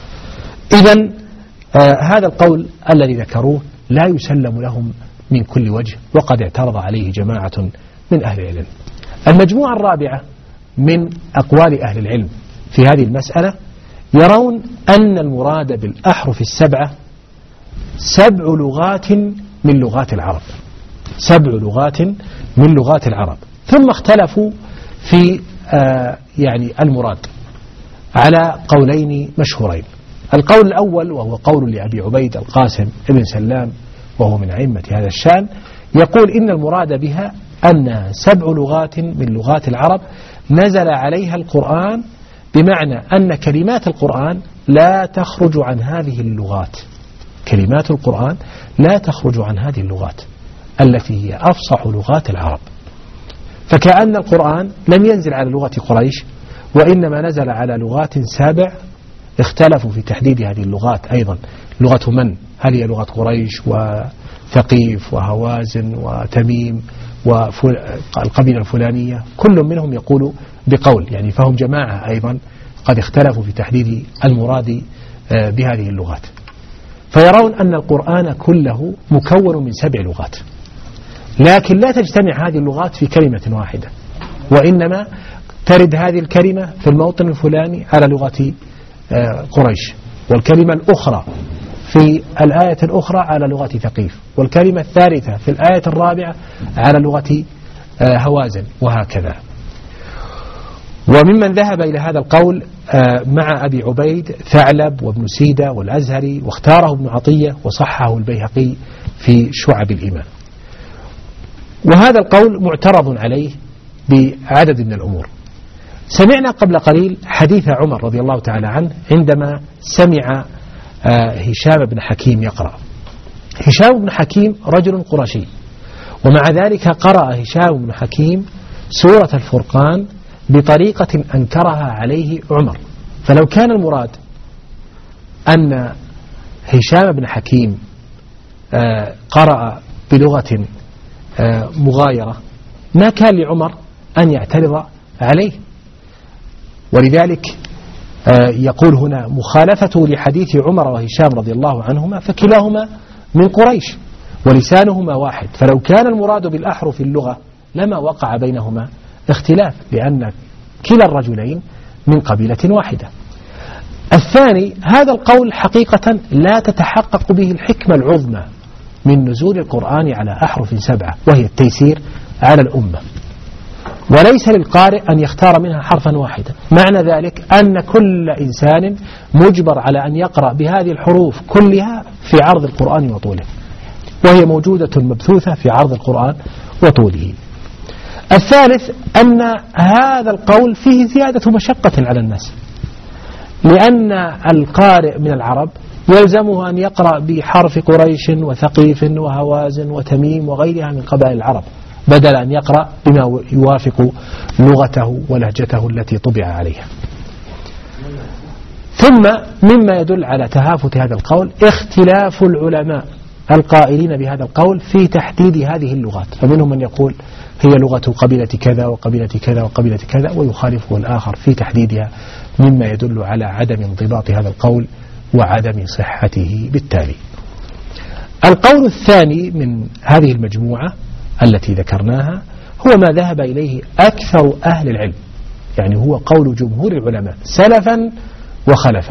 إذن هذا القول الذي ذكروه لا يسلم لهم من كل وجه، وقد اعترض عليه جماعة من أهل العلم. المجموعة الرابعة من أقوال أهل العلم في هذه المسألة يرون أن المراد بالأحرف السبعة 7 لغات من لغات العرب، 7 لغات من لغات العرب، ثم اختلفوا في يعني المراد على قولين مشهورين. القول الأول وهو قول لأبي عبيد القاسم ابن سلام وهو من أئمة هذا الشان، يقول إن المراد بها أن 7 لغات من لغات العرب نزل عليها القرآن، بمعنى أن كلمات القرآن لا تخرج عن هذه اللغات، كلمات القرآن لا تخرج عن هذه اللغات التي هي أفصح لغات العرب. فكأن القرآن لم ينزل على لغة قريش وإنما نزل على لغات 7 اختلفوا في تحديد هذه اللغات أيضا. لغة من؟ هل هي لغة قريش وثقيف وهوازن وتميم والقبيلة الفلانية؟ كل منهم يقول بقول، يعني فهم جماعة أيضا قد اختلفوا في تحديد المراد بهذه اللغات. فيرون أن القرآن كله مكون من 7 لغات، لكن لا تجتمع هذه اللغات في كلمة واحدة، وإنما ترد هذه الكلمة في الموطن الفلاني على لغة قريش، والكلمة الأخرى في الآية الأخرى على لغة ثقيف، والكلمة الثالثة في الآية الرابعة على لغة هوازن، وهكذا. وممن ذهب إلى هذا القول مع أبي عبيد ثعلب وابن سيدة والأزهري، واختاره ابن عطية وصححه البيهقي في شعب الإيمان. وهذا القول معترض عليه بعدد من الأمور. سمعنا قبل قليل حديث عمر رضي الله تعالى عنه عندما سمع هشام بن حكيم يقرأ. هشام بن حكيم رجل قرشي، ومع ذلك قرأ هشام بن حكيم سورة الفرقان بطريقة أنكرها عليه عمر. فلو كان المراد أن هشام بن حكيم قرأ بلغة مغايرة ما كان لعمر أن يعترض عليه. ولذلك يقول هنا مخالفته لحديث عمر وهشام رضي الله عنهما، فكلاهما من قريش ولسانهما واحد، فلو كان المراد بالأحرف اللغة لما وقع بينهما اختلاف، لأن كلا الرجلين من قبيلة واحدة. الثاني، هذا القول حقيقة لا تتحقق به الحكمة العظمى من نزول القرآن على أحرف 7، وهي التيسير على الأمة، وليس للقارئ أن يختار منها حرفا واحدا. معنى ذلك أن كل إنسان مجبر على أن يقرأ بهذه الحروف كلها في عرض القرآن وطوله، وهي موجودة مبثوثة في عرض القرآن وطوله. الثالث أن هذا القول فيه زيادة مشقة على الناس، لأن القارئ من العرب يلزمه أن يقرأ بحرف قريش وثقيف وهوازن وتميم وغيرها من قبائل العرب، بدل أن يقرأ بما يوافق لغته ولهجته التي طبع عليها. ثم مما يدل على تهافت هذا القول اختلاف العلماء القائلين بهذا القول في تحديد هذه اللغات، فمنهم من يقول هي لغة قبيلة كذا وقبيلة كذا وقبيلة كذا، ويخالفه الآخر في تحديدها، مما يدل على عدم انضباط هذا القول وعدم صحته بالتالي. القول الثاني من هذه المجموعة التي ذكرناها هو ما ذهب إليه أكثر أهل العلم، يعني هو قول جمهور العلماء سلفا وخلفا،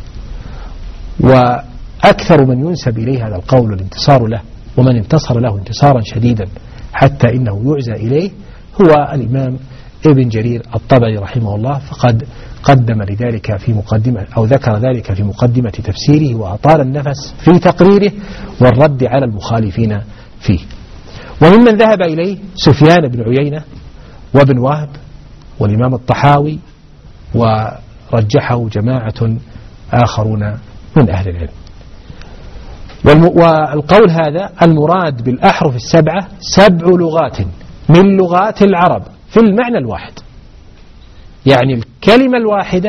وأكثر من ينسب إليه هذا القول الانتصار له، ومن انتصر له انتصارا شديدا حتى إنه يعزى إليه هو الإمام ابن جرير الطبري رحمه الله، فقد قدم لذلك في مقدمة أو ذكر ذلك في مقدمة تفسيره، وأطال النفس في تقريره والرد على المخالفين فيه. وممن ذهب إليه سفيان بن عيينة وابن وهب والإمام الطحاوي، ورجحه جماعة آخرون من أهل العلم. والقول هذا المراد بالأحرف السبعة 7 لغات من لغات العرب في المعنى الواحد، يعني الكلمة الواحدة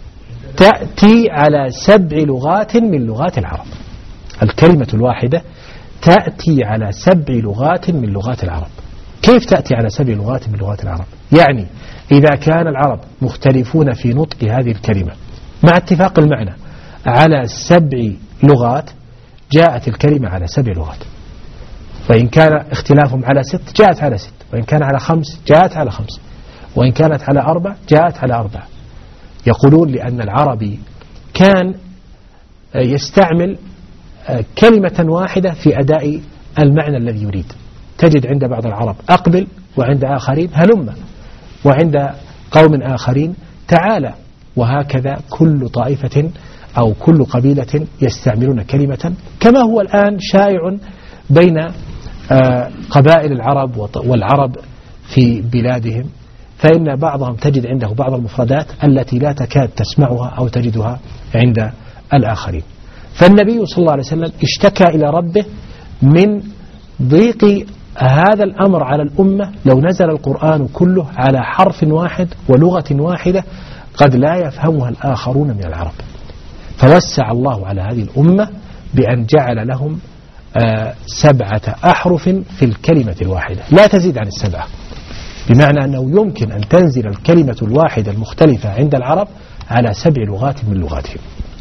تأتي على 7 لغات من لغات العرب. الكلمة الواحدة تأتي على 7 لغات من لغات العرب. كيف تأتي على 7 لغات من لغات العرب؟ يعني إذا كان العرب مختلفون في نطق هذه الكلمة مع اتفاق المعنى على 7 لغات، جاءت الكلمة على 7 لغات. وإن كان اختلافهم على 6 جاءت على 6، وإن كان على 5 جاءت على 5، وإن كانت على 4 جاءت على 4. يقولون لأن العربي كان يستعمل كلمة واحدة في أداء المعنى الذي يريد. تجد عند بعض العرب أقبل، وعند آخرين هلم، وعند قوم آخرين تعالى، وهكذا كل طائفة أو كل قبيلة يستعملون كلمة، كما هو الآن شائع بين قبائل العرب والعرب في بلادهم، فإن بعضهم تجد عنده بعض المفردات التي لا تكاد تسمعها أو تجدها عند الآخرين. فالنبي صلى الله عليه وسلم اشتكى إلى ربه من ضيق هذا الأمر على الأمة لو نزل القرآن كله على حرف واحد ولغة واحدة قد لا يفهمها الآخرون من العرب، فوسع الله على هذه الأمة بأن جعل لهم 7 أحرف في الكلمة الواحدة لا تزيد عن 7، بمعنى أنه يمكن أن تنزل الكلمة الواحدة المختلفة عند العرب على 7 لغات من لغاتهم.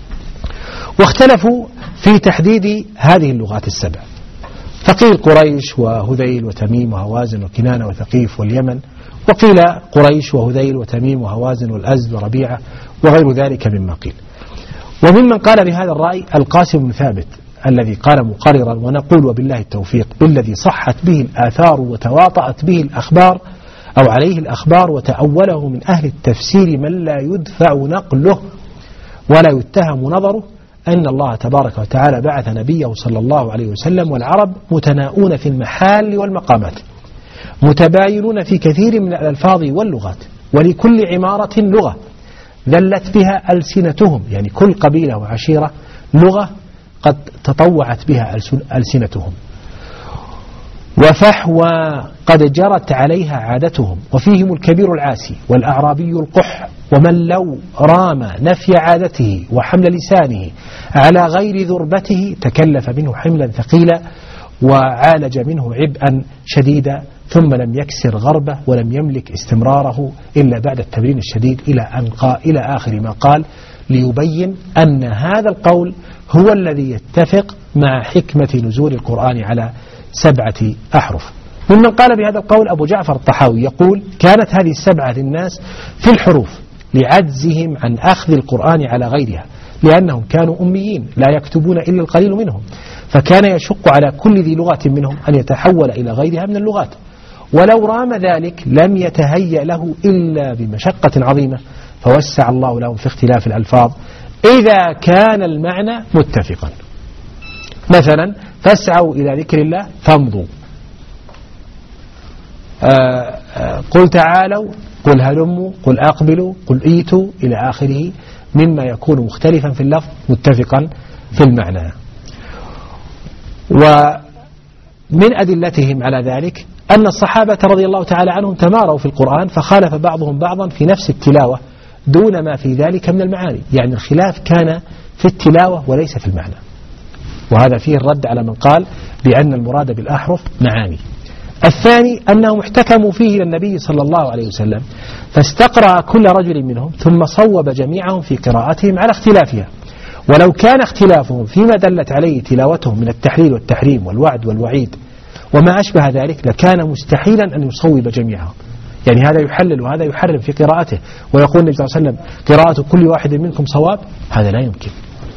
واختلفوا في تحديد هذه اللغات ال7، فقيل قريش وهذيل وتميم وهوازن وكنانة وثقيف واليمن، وقيل قريش وهذيل وتميم وهوازن والأزد وربيعة وغير ذلك مما قيل. وممن قال بهذا الرأي القاسم بن ثابت الذي قال مقررا: ونقول وبالله التوفيق بالذي صحت به الآثار وتواطأت به الأخبار أو عليه الأخبار وتأوله من أهل التفسير من لا يدفع نقله ولا يتهم نظره، أن الله تبارك وتعالى بعث نبيه صلى الله عليه وسلم والعرب متناؤون في المحال والمقامات، متباينون في كثير من الألفاظ واللغات، ولكل عمارة لغة ذلت بها ألسنتهم، يعني كل قبيلة وعشيرة لغة قد تطوعت بها ألسنتهم، وفحوى قد جرت عليها عادتهم، وفيهم الكبير العاسي والأعرابي القح، ومن لو رام نفي عادته وحمل لسانه على غير ذربته تكلف منه حملا ثقيلا وعالج منه عبئا شديدا، ثم لم يكسر غربه ولم يملك استمراره إلا بعد التمرين الشديد إلى آخر ما قال، ليبين أن هذا القول هو الذي يتفق مع حكمة نزول القرآن على 7 أحرف. ممن قال بهذا القول أبو جعفر الطحاوي يقول: كانت هذه 7 للناس في الحروف لعجزهم عن أخذ القرآن على غيرها، لأنهم كانوا أميين لا يكتبون إلا القليل منهم، فكان يشق على كل ذي لغة منهم أن يتحول إلى غيرها من اللغات، ولو رام ذلك لم يتهيأ له إلا بمشقة عظيمة، فوسع الله لهم في اختلاف الألفاظ إذا كان المعنى متفقا. مثلا فاسعوا إلى ذكر الله فامضوا، قل تعالوا، قل هلموا، قل أقبلوا، قل ايتوا إلى آخره، مما يكون مختلفا في اللفظ متفقا في المعنى. ومن أدلتهم على ذلك أن الصحابة رضي الله تعالى عنهم تماروا في القرآن فخالف بعضهم بعضا في نفس التلاوة دون ما في ذلك من المعاني، يعني الخلاف كان في التلاوة وليس في المعنى، وهذا فيه الرد على من قال بأن المراد بالأحرف معاني. الثاني أنهم احتكموا فيه إلى النبي صلى الله عليه وسلم فاستقرأ كل رجل منهم ثم صوب جميعهم في قراءتهم على اختلافها، ولو كان اختلافهم فيما دلت عليه تلاوتهم من التحليل والتحريم والوعد والوعيد وما أشبه ذلك لكان مستحيلا أن يصوب جميعهم، يعني هذا يحلل وهذا يحرم في قراءته ويقول النبي صلى الله عليه وسلم قراءة كل واحد منكم صواب، هذا لا يمكن.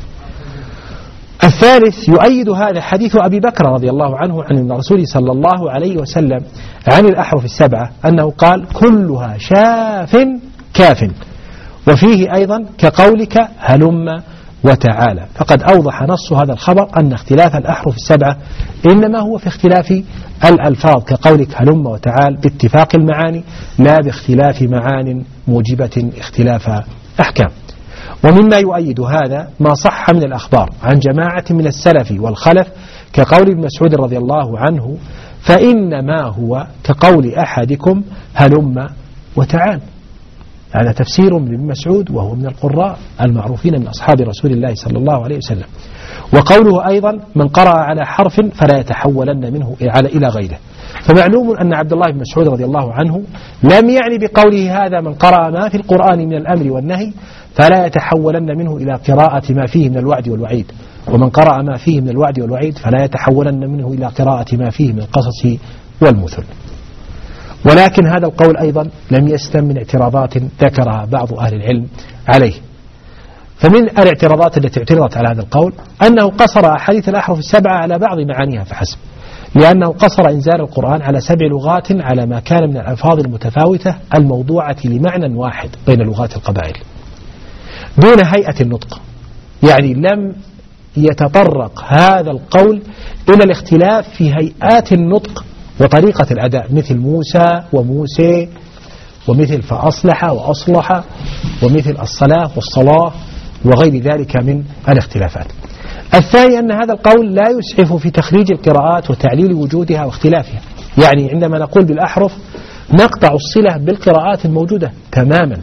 الثالث يؤيد هذا حديث أبي بكر رضي الله عنه عن الرسول صلى الله عليه وسلم عن الأحرف السبعة أنه قال كلها شاف كاف، وفيه أيضا كقولك هلم وتعالى، فقد أوضح نص هذا الخبر أن اختلاف الأحرف السبعة إنما هو في اختلاف الألفاظ كقولك هلم وتعال باتفاق المعاني لا باختلاف معان موجبة اختلاف أحكام. ومما يؤيد هذا ما صح من الأخبار عن جماعة من السلف والخلف كقول ابن مسعود رضي الله عنه فإنما هو كقول أحدكم هلم وتعال، هذا تفسير من ابن مسعود وهو من القراء المعروفين من أصحاب رسول الله صلى الله عليه وسلم. وقوله أيضا من قرأ على حرف فلا يتحولن منه إلى غيره، فمعلوم أن عبد الله بن مسعود رضي الله عنه لم يعني بقوله هذا من قرأ ما في القرآن من الأمر والنهي فلا يتحولن منه إلى قراءة ما فيه من الوعد والوعيد، ومن قرأ ما فيه من الوعد والوعيد فلا يتحولن منه إلى قراءة ما فيه من القصص والمثل. ولكن هذا القول أيضا لم يسلم من اعتراضات ذكرها بعض أهل العلم عليه. فمن الاعتراضات التي اعترضت على هذا القول أنه قصر أحاديث الأحرف السبعة على بعض معانيها فحسب، لأنه قصر إنزال القرآن على 7 لغات على ما كان من الألفاظ المتفاوتة الموضوعة لمعنى واحد بين لغات القبائل دون هيئة النطق، يعني لم يتطرق هذا القول إلى الاختلاف في هيئات النطق وطريقة الأداء مثل موسى وموسى ومثل فأصلح وأصلح ومثل الصلاة والصلاة وغير ذلك من الاختلافات. الثاني أن هذا القول لا يسعف في تخريج القراءات وتعليل وجودها واختلافها، يعني عندما نقول بالأحرف نقطع الصلة بالقراءات الموجودة تماما.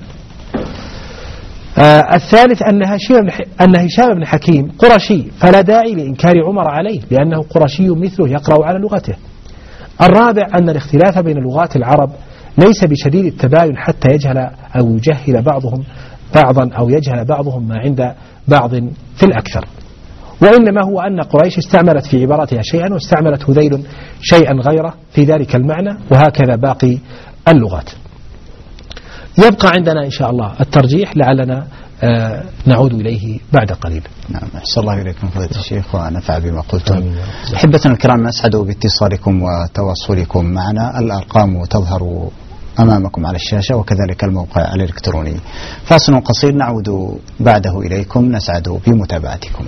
الثالث أن هشام بن حكيم قرشي فلا داعي لإنكار عمر عليه لأنه قرشي مثله يقرأ على لغته. الرابع أن الاختلاف بين لغات العرب ليس بشديد التباين حتى يجهل أو يجهل بعضهم بعضا أو يجهل بعضهم ما عند بعض في الأكثر، وإنما هو أن قريش استعملت في عبارتها شيئا واستعملت هذيل شيئا غيره في ذلك المعنى، وهكذا باقي اللغات. يبقى عندنا إن شاء الله الترجيح لعلنا نعود إليه بعد قليل. نعم، أحسن الله إليكم فضيلة الشيخ ونفع بما قلتم. أحبتنا الكرام، نسعد باتصالكم وتواصلكم معنا. الأرقام تظهر أمامكم على الشاشة وكذلك الموقع الإلكتروني. فاصل قصير نعود بعده إليكم، نسعد بمتابعتكم.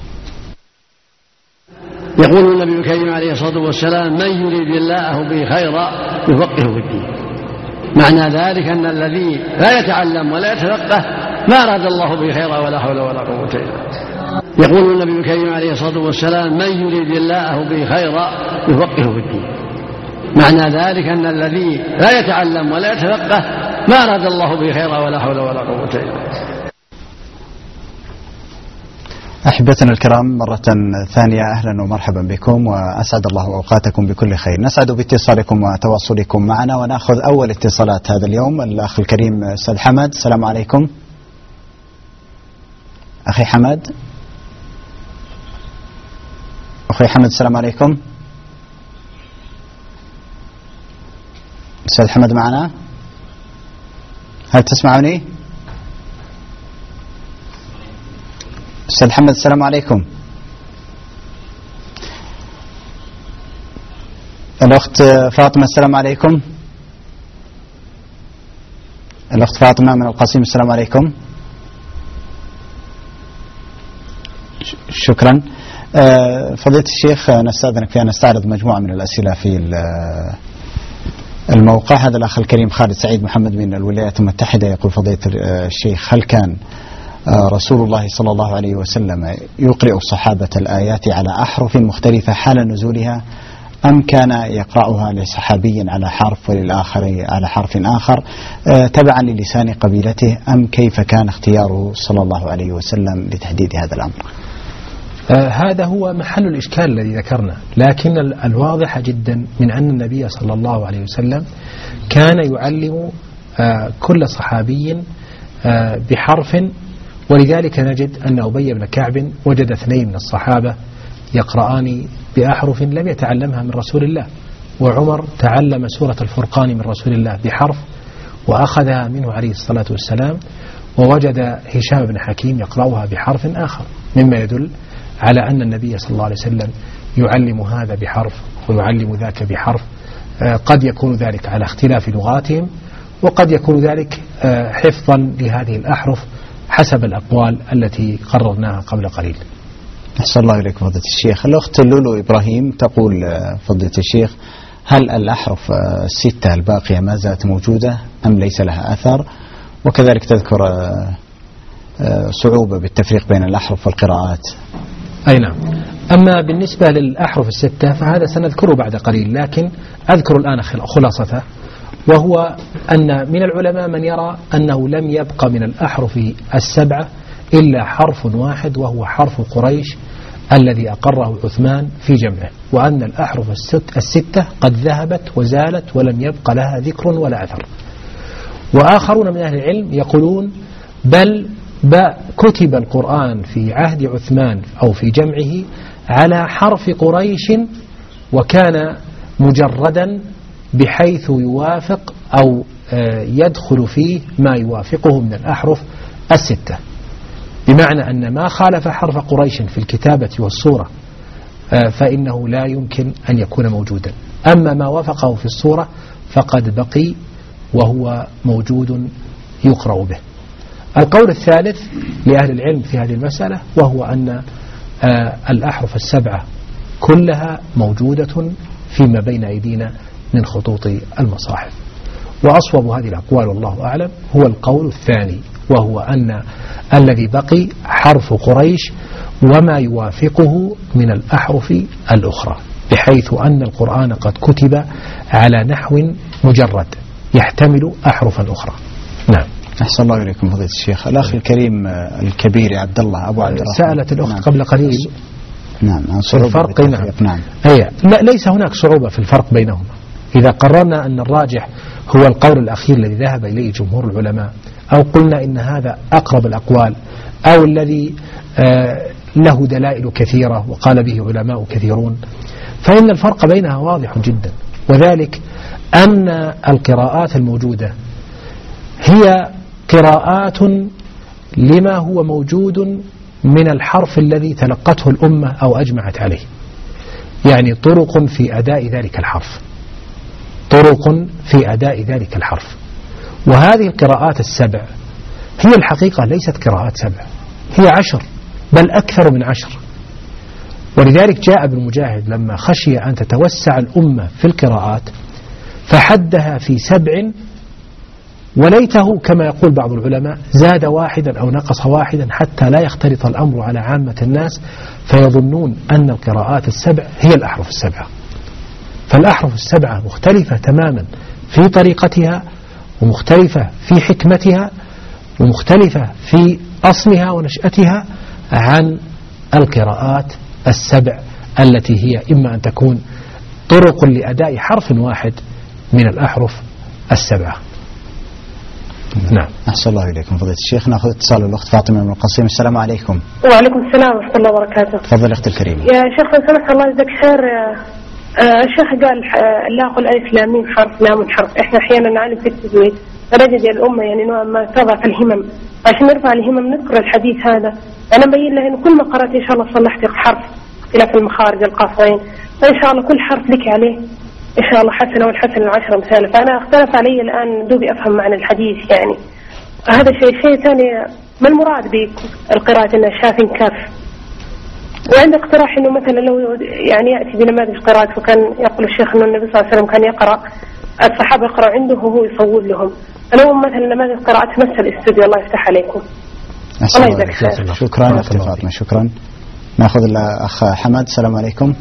يقول النبي الكريم عليه الصلاة والسلام من يريد الله به خيرا يفقهه في الدين. معنى ذلك أن الذي لا يتعلم ولا يتفقه ما أراد الله به خيرا ولا حول ولا قوة إلا بالله. يقول النبي الكريم عليه الصلاة والسلام من يريد الله به خيرا يفقهه في الدين. معنى ذلك أن الذي لا يتعلم ولا يتفقه ما أراد الله به خيرا ولا حول ولا قوة إلا بالله. أحبتنا الكرام، مرة ثانية أهلا ومرحبا بكم وأسعد الله أوقاتكم بكل خير. نسعد باتصالكم وتواصلكم معنا ونأخذ أول اتصالات هذا اليوم. الأخ الكريم أستاذ حمد، السلام عليكم. أخي حمد، أخي حمد السلام عليكم. أستاذ حمد معنا؟ هل تسمعني؟ أستاذ حمد السلام عليكم. الأخت فاطمة السلام عليكم. الأخت فاطمة من القصيم السلام عليكم. شكرا. فضيلة الشيخ نستأذنك في أن نستعرض مجموعة من الأسئلة في الموقع. هذا الأخ الكريم خالد سعيد محمد من الولايات المتحدة يقول: فضيلة الشيخ، هل كان رسول الله صلى الله عليه وسلم يقرأ الصحابة الآيات على أحرف مختلفة حال نزولها، أم كان يقرأها لصحابي على حرف وللآخر على حرف آخر تبعا للسان قبيلته، أم كيف كان اختياره صلى الله عليه وسلم لتحديد هذا الأمر؟ هذا هو محل الإشكال الذي ذكرنا، لكن الواضح جدا من أن النبي صلى الله عليه وسلم كان يعلم كل صحابي بحرف، ولذلك نجد أن أبي بن كعب وجد 2 من الصحابة يقرآن بأحرف لم يتعلمها من رسول الله، وعمر تعلم سورة الفرقان من رسول الله بحرف وأخذها منه عليه الصلاة والسلام، ووجد هشام بن حكيم يقرأها بحرف آخر، مما يدل على أن النبي صلى الله عليه وسلم يعلم هذا بحرف ويعلم ذاك بحرف. قد يكون ذلك على اختلاف لغاتهم، وقد يكون ذلك حفظا لهذه الأحرف حسب الأقوال التي قررناها قبل قليل. أحسن الله إليك فضيلة الشيخ. الأخت لولو إبراهيم تقول: فضيلة الشيخ، هل الأحرف 6 الباقية ما زالت موجودة أم ليس لها أثر؟ وكذلك تذكر صعوبة بالتفريق بين الأحرف والقراءات. أي نعم. أما بالنسبة للأحرف 6 فهذا سنذكره بعد قليل، لكن أذكر الآن خلاصته، وهو أن من العلماء من يرى أنه لم يبق من الأحرف 7 إلا حرف واحد، وهو حرف قريش الذي أقره عثمان في جمعه، وأن الأحرف 6 قد ذهبت وزالت ولم يبق لها ذكر ولا أثر. وآخرون من أهل العلم يقولون: بل كتب القرآن في عهد عثمان أو في جمعه على حرف قريش، وكان مجردا بحيث يوافق أو يدخل فيه ما يوافقه من الأحرف 6، بمعنى أن ما خالف حرف قريش في الكتابة والصورة فإنه لا يمكن أن يكون موجودا، أما ما وافقه في الصورة فقد بقي وهو موجود يقرأ به. القول الثالث لأهل العلم في هذه المسألة وهو أن الأحرف 7 كلها موجودة فيما بين أيدينا من خطوط المصاحف. وأصوب هذه الأقوال والله أعلم هو القول الثاني، وهو أن الذي بقي حرف قريش وما يوافقه من الأحرف الأخرى، بحيث أن القرآن قد كتب على نحو مجرد يحتمل أحرفا أخرى. نعم. أحسن الله إليكم فضيلة الشيخ. الأخ الكريم الكبير عبد الله أبو عبد الرحمن سألت الأخت قبل قليل عن صعوبة الفرق. نعم. لا، ليس هناك صعوبة في الفرق بينهما إذا قررنا أن الراجح هو القول الأخير الذي ذهب إليه جمهور العلماء، أو قلنا إن هذا أقرب الأقوال، أو الذي له دلائل كثيرة وقال به علماء كثيرون، فإن الفرق بينها واضح جدا، وذلك أن القراءات الموجودة هي قراءات لما هو موجود من الحرف الذي تلقته الأمة أو أجمعت عليه، يعني طرق في أداء ذلك الحرف، طرق في أداء ذلك الحرف. وهذه القراءات 7 هي الحقيقة ليست قراءات 7، هي 10 بل أكثر من 10. ولذلك جاء ابن مجاهد لما خشي أن تتوسع الأمة في القراءات فحدها في 7، وليته كما يقول بعض العلماء زاد واحدا أو نقص واحدا حتى لا يختلط الأمر على عامة الناس فيظنون أن القراءات 7 هي الأحرف 7. فالأحرف 7 مختلفة تماما في طريقتها، ومختلفة في حكمتها، ومختلفة في أصلها ونشأتها عن القراءات 7 التي هي إما أن تكون طرق لأداء حرف واحد من الأحرف 7. نعم. أحسن الله إليكم فضيلة الشيخ. نأخذ اتصال الأخت فاطمة من القصيم. السلام عليكم. وعليكم السلام ورحمة الله وبركاته. تفضل أختي الكريمة. يا شيخ لو سمحت الله يجزاك خير، الشيخ قال لا أقول ألف لام ميم حرف لام حرف. إحنا أحيانا نعلم في التجويد فنجد الأمة يعني نوعا ما تضع في الهمم، عشان نرفع الهمم نذكر الحديث هذا. أنا مبين له إن كل ما قرأت إن شاء الله صلحت حرف اختلاف المخارج القافين، فإن شاء الله كل حرف لك عليه إن شاء الله حسنة، والحسنة 10 أمثاله. فأنا اختلف علي الآن دوبي أفهم معنى الحديث يعني. هذا شيء ثاني، ما المراد بالقراءة إن شاف كاف؟ وعندي اقتراح انه مثلا لو يعني ياتي بنماذج قراءة، فكان يقول الشيخ انه النبي صلى الله عليه وسلم كان يقرا، الصحابه يقرأ عنده وهو يصور لهم. فلو مثلا نماذج قراءة نفس الاستوديو. الله يفتح عليكم. الله يجزاك خير. شكرا اختي فاطمه، شكرا. ناخذ الاخ حماد. السلام عليكم.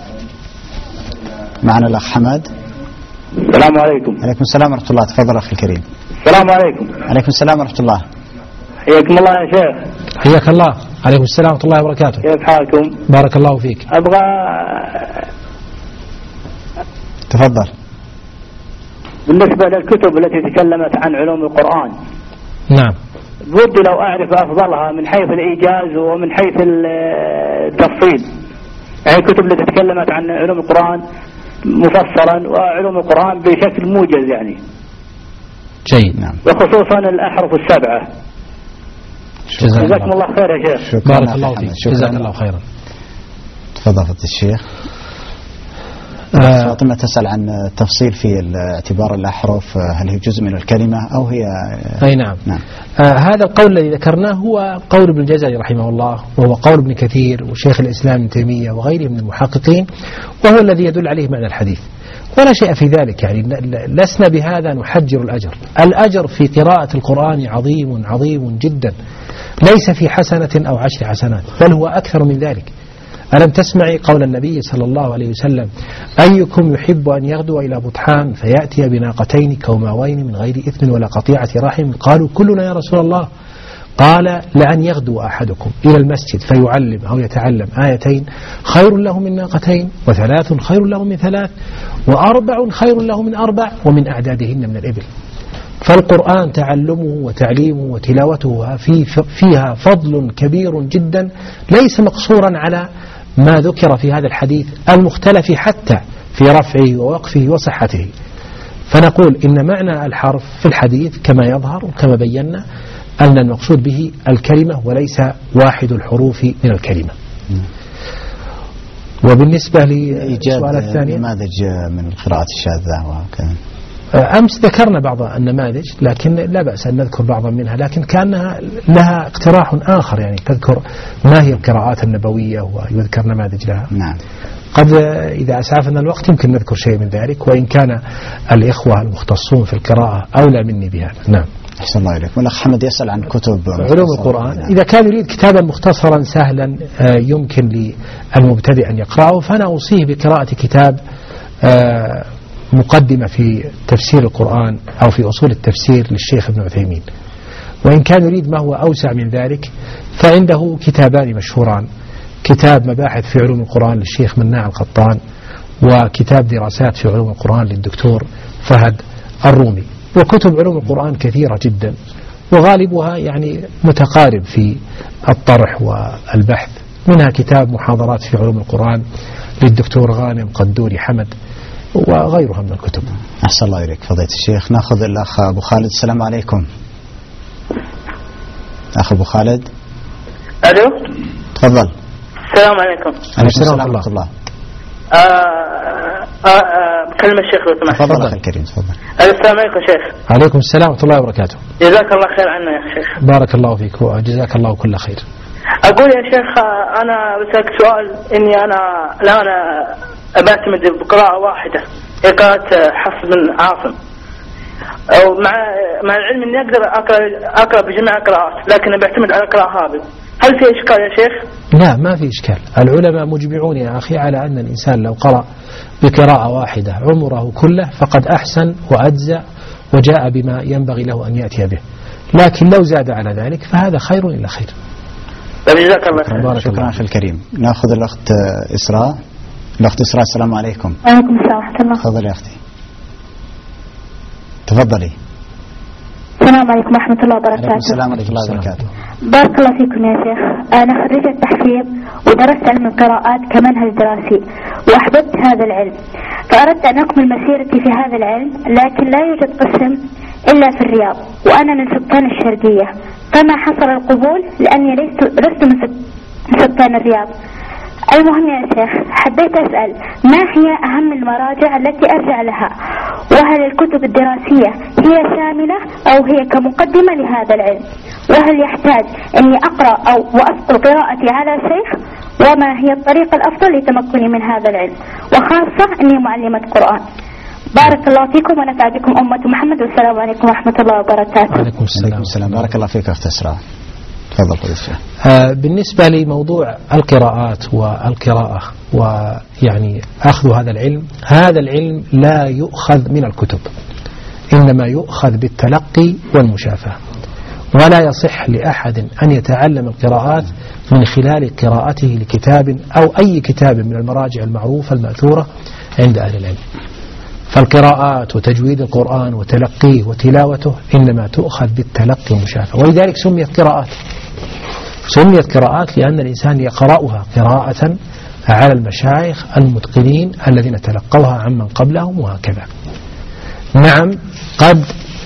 معنا الاخ حماد. السلام عليكم. عليكم السلام ورحمه الله. تفضل اخي الكريم. السلام عليكم. عليكم السلام ورحمه الله. حياكم الله يا شيخ. حياك الله. عليكم السلام ورحمه الله وبركاته. كيف حالكم؟ بارك الله فيك. ابغى تفضل. بالنسبه للكتب التي تكلمت عن علوم القرآن، نعم، ودي لو اعرف افضلها من حيث الايجاز ومن حيث التفصيل. يعني الكتب التي تكلمت عن علوم القرآن مفصلا وعلوم القرآن بشكل موجز يعني. جيد. نعم. وخصوصا الأحرف السبعة. جزاكم الله خير يا شيخ. بارك الله فيك. جزاك الله خيرا. تفضل فضيلة الشيخ. فاطمة تسأل عن التفصيل في اعتبار الأحرف، هل هي جزء من الكلمة أو هي؟ أي نعم. هذا القول الذي ذكرناه هو قول ابن الجزري رحمه الله، وهو قول ابن كثير وشيخ الإسلام ابن تيمية وغيره من المحققين، وهو الذي يدل عليه معنى الحديث، ولا شيء في ذلك. يعني لسنا بهذا نحجر الأجر. الأجر في قراءة القرآن عظيم عظيم جدا، ليس في حسنة أو 10 حسنات، بل هو أكثر من ذلك. ألم تسمعي قول النبي صلى الله عليه وسلم: أيكم يحب أن يغدو إلى بطحان فيأتي بناقتين كوماوين من غير إثم ولا قطيعة رحم؟ قالوا: كلنا يا رسول الله. قال: لأن يغدو أحدكم إلى المسجد فيعلم أو يتعلم آيتين خير له من ناقتين، وثلاث خير له من ثلاث، وأربع خير له من أربع، ومن أعدادهن من الإبل. فالقرآن تعلمه وتعليمه وتلاوته فيها فضل كبير جدا، ليس مقصورا على ما ذكر في هذا الحديث المختلف حتى في رفعه ووقفه وصحته. فنقول إن معنى الحرف في الحديث كما يظهر وكما بينا أن المقصود به الكلمة وليس واحد الحروف من الكلمة. وبالنسبة للسؤال الثاني، نماذج من القراءة الشاذة وكذا، أمس ذكرنا بعض النماذج، لكن لا بأس أن نذكر بعضا منها، لكن كأنها لها اقتراح آخر، يعني تذكر ما هي القراءات النبوية ويذكر نماذج لها. نعم. قد إذا أسعفنا الوقت يمكن نذكر شيء من ذلك، وإن كان الإخوة المختصون في القراءة أولى مني بهذا. نعم. أحسن الله إليك. والأخ حمد يسأل عن كتب علوم القرآن. إذا كان يريد كتابا مختصرا سهلا يمكن للمبتدئ أن يقرأه، فأنا أوصيه بقراءة كتاب مقدمة في تفسير القرآن أو في أصول التفسير للشيخ ابن عثيمين. وإن كان يريد ما هو أوسع من ذلك فعنده كتابان مشهوران: كتاب مباحث في علوم القرآن للشيخ مناع القطان، وكتاب دراسات في علوم القرآن للدكتور فهد الرومي. وكتب علوم القرآن كثيرة جدا، وغالبها يعني متقارب في الطرح والبحث. منها كتاب محاضرات في علوم القرآن للدكتور غانم قدوري حمد، وغيرها من الكتب. أحسن الله إليك فضيلة الشيخ. نأخذ الأخ أبو خالد. السلام عليكم. أخ أبو خالد. ألو. تفضل. السلام عليكم. عليكم السلام ورحمة الله. بكلم الشيخ لو سمحت. تفضل أخي الكريم. تفضل. السلام عليكم شيخ. عليكم السلام ورحمة الله وبركاته. جزاك الله خير عنا يا شيخ. بارك الله فيك وجزاك الله كل خير. أقول يا شيخ أنا بسألك سؤال، إني أنا الآن بعتمد بقراءة واحدة، قراءة حفص بن عاصم، أو مع العلم إني أقدر أقرأ بجميع القراءات، لكن بعتمد على القراءة هذه. هل في إشكال يا شيخ؟ لا، ما في إشكال. العلماء مجمعون يا أخي على أن الإنسان لو قرأ بقراءة واحدة عمره كله فقد أحسن وأجزأ وجاء بما ينبغي له أن يأتي به، لكن لو زاد على ذلك فهذا خير إلى خير. جزاك الله خير. شكرا أخي الكريم. نأخذ الأخت إسراء. الأخت إسراء. السلام عليكم. وعليكم السلام ورحمة الله. تفضلي يا أختي. تفضلي. السلام عليكم ورحمة الله وبركاته. عليكم السلام ورحمة الله وبركاته. بارك الله فيكم يا شيخ. أنا خريجة تحفيظ ودرست علم القراءات كمنهج دراسي، وأحببت هذا العلم، فأردت أن أكمل مسيرتي في هذا العلم، لكن لا يوجد قسم إلا في الرياض، وأنا من سكان الشرقية، فما حصل القبول لأني لست من سكان الرياض. المهم يا شيخ، حبيت أسأل ما هي أهم المراجع التي أرجع لها، وهل الكتب الدراسية هي شاملة أو هي كمقدمة لهذا العلم؟ وهل يحتاج أني أقرأ أو وأثقل قراءتي على شيخ؟ وما هي الطريقة الأفضل لتمكني من هذا العلم، وخاصة أني معلمة قرآن؟ بارك الله فيكم ونفع بكم أمة محمد، والسلام عليكم ورحمة الله وبركاته. وعليكم السلام. بارك الله فيك أخت إسراء. تفضل فضيلة الشيخ. بالنسبة لموضوع القراءات والقراءة ويعني أخذ هذا العلم لا يؤخذ من الكتب، إنما يؤخذ بالتلقي والمشافهة، ولا يصح لأحد أن يتعلم القراءات من خلال قراءته لكتاب أو أي كتاب من المراجع المعروفة المأثورة عند أهل العلم. فالقراءات وتجويد القرآن وتلقيه وتلاوته إنما تؤخذ بالتلقي والمشافهة، ولذلك سميت قراءات لأن الإنسان يقرأها قراءة على المشايخ المتقنين الذين تلقوها عمن قبلهم وهكذا. نعم، قد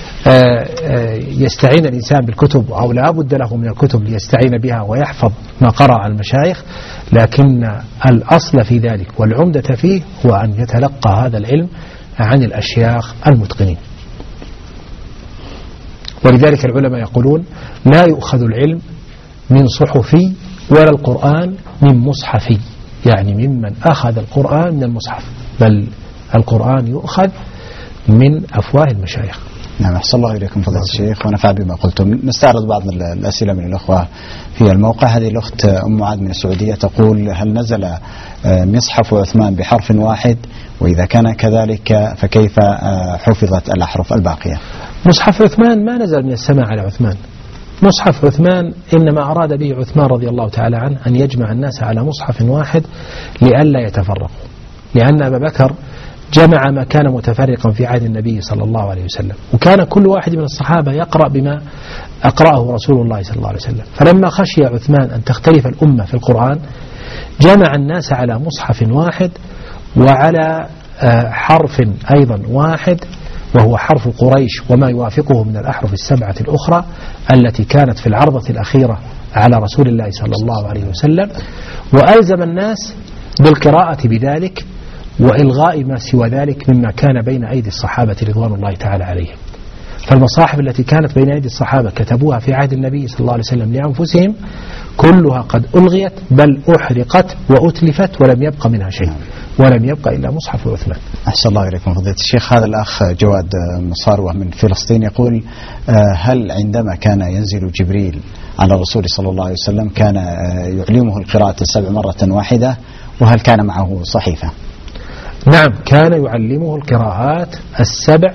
يستعين الإنسان بالكتب أو لا بد له من الكتب ليستعين بها ويحفظ ما قرأ على المشايخ، لكن الأصل في ذلك والعمدة فيه هو أن يتلقى هذا العلم عن الأشياخ المتقنين. ولذلك العلماء يقولون لا يؤخذ العلم من صحفي ولا القرآن من مصحفي، يعني ممن أخذ القرآن من المصحف، بل القرآن يؤخذ من أفواه المشايخ. نعم، أحسن الله إليكم فضيلة الشيخ ونفع بما قلتم. نستعرض بعض الأسئلة من الأخوة في الموقع. هذه الأخت أم معاذ من السعودية تقول: هل نزل مصحف عثمان بحرف واحد؟ وإذا كان كذلك فكيف حفظت الأحرف الباقية؟ مصحف عثمان ما نزل من السماء على عثمان. مصحف عثمان إنما أراد به عثمان رضي الله تعالى عنه أن يجمع الناس على مصحف واحد لئلا يتفرقوا، لأن أبا بكر جمع ما كان متفرقا في عهد النبي صلى الله عليه وسلم، وكان كل واحد من الصحابة يقرأ بما أقرأه رسول الله صلى الله عليه وسلم. فلما خشي عثمان أن تختلف الأمة في القرآن جمع الناس على مصحف واحد وعلى حرف أيضا واحد، وهو حرف قريش وما يوافقه من الأحرف السبعة الأخرى التي كانت في العرضة الأخيرة على رسول الله صلى الله عليه وسلم، وألزم الناس بالقراءة بذلك وإلغاء ما سوى ذلك مما كان بين أيدي الصحابة رضوان الله تعالى عليهم. فالمصاحف التي كانت بين أيدي الصحابة كتبوها في عهد النبي صلى الله عليه وسلم لأنفسهم كلها قد ألغيت، بل أحرقت وأتلفت ولم يبق منها شيء، ولم يبقى إلا مصحف عثمان. أحسن الله إليكم فضيلة الشيخ. هذا الأخ جواد مصاروة من فلسطين يقول: هل عندما كان ينزل جبريل على الرسول صلى الله عليه وسلم كان يعلمه القراءة 7 مرة واحدة، وهل كان معه صحيفة؟ نعم، كان يعلمه القراءات 7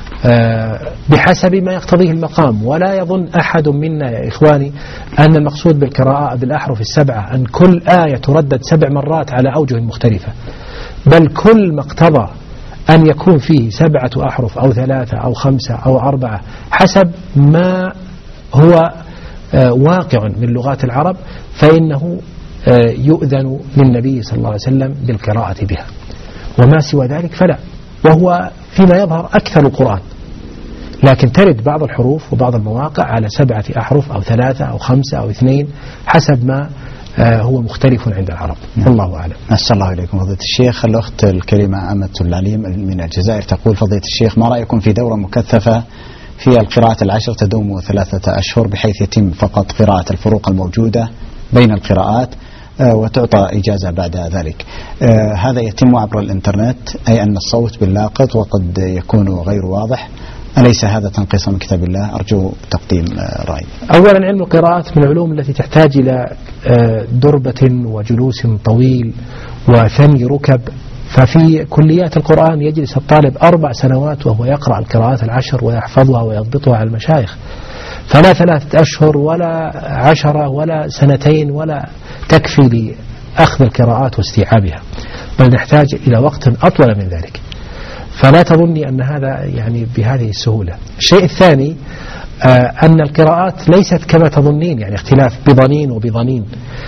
بحسب ما يقتضيه المقام. ولا يظن أحد منا يا إخواني أن المقصود بالقراءة بالأحرف 7 أن كل آية تردد 7 مرات على أوجه مختلفة، بل كل ما اقتضى أن يكون فيه 7 أحرف أو 3 أو 5 أو 4 حسب ما هو واقع من لغات العرب، فإنه يؤذن للنبي صلى الله عليه وسلم بالقراءة بها، وما سوى ذلك فلا، وهو فيما يظهر أكثر القرآن. لكن ترد بعض الحروف وبعض المواقع على 7 أحرف أو 3 أو 5 أو 2 حسب ما هو مختلف عند العرب. الله أعلم. أحسن الله إليكم فضيلة الشيخ. الأخت الكريمة أمة العليم من الجزائر تقول: فضيلة الشيخ، ما رأيكم في دورة مكثفة في القراءة 10 تدوم 3 أشهر، بحيث يتم فقط قراءة الفروق الموجودة بين القراءات وتعطى إجازة بعد ذلك؟ هذا يتم عبر الإنترنت، أي أن الصوت باللاقط وقد يكون غير واضح. أليس هذا تنقيصا من كتاب الله؟ أرجو تقديم رأي. أولا، علم القراءات من العلوم التي تحتاج إلى دربة وجلوس طويل وثني ركب. ففي كليات القرآن يجلس الطالب 4 سنوات وهو يقرأ القراءات 10 ويحفظها ويضبطها على المشايخ، فلا 3 أشهر ولا 10 ولا 2 ولا تكفي لأخذ القراءات واستيعابها، بل نحتاج إلى وقت أطول من ذلك. فلا تظني أن هذا يعني بهذه السهولة. الشيء الثاني أن القراءات ليست كما تظنين، يعني اختلاف بضنين وبضنين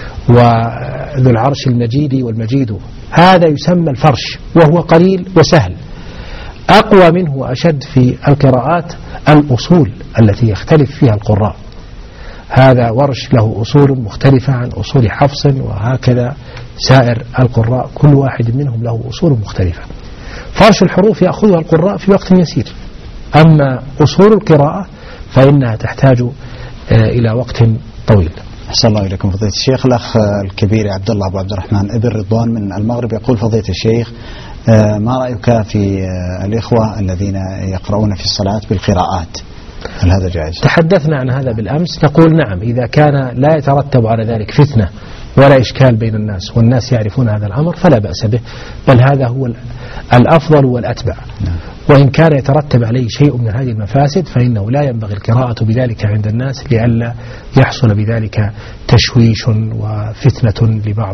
وذو العرش المجيد والمجيد، هذا يسمى الفرش وهو قليل وسهل. أقوى منه وأشد في القراءات الأصول التي يختلف فيها القراء. هذا ورش له أصول مختلفة عن أصول حفص، وهكذا سائر القراء كل واحد منهم له أصول مختلفة. فرش الحروف يأخذها القراء في وقت يسير، أما أصول القراءة فإنها تحتاج إلى وقت طويل. أحسن الله إليكم فضيلة الشيخ. الأخ الكبير عبد الله أبو عبد الرحمن ابن رضوان من المغرب يقول: فضيلة الشيخ، ما رأيك في الإخوة الذين يقرؤون في الصلاة بالقراءات؟ هل هذا جائز؟ تحدثنا عن هذا بالأمس، نقول نعم، إذا كان لا يترتب على ذلك فتنة ولا إشكال بين الناس والناس يعرفون هذا الأمر فلا بأس به، بل هذا هو الأفضل والأتبع. وإن كان يترتب عليه شيء من هذه المفاسد فإنه لا ينبغي القراءة بذلك عند الناس لئلا يحصل بذلك تشويش وفتنة لبعض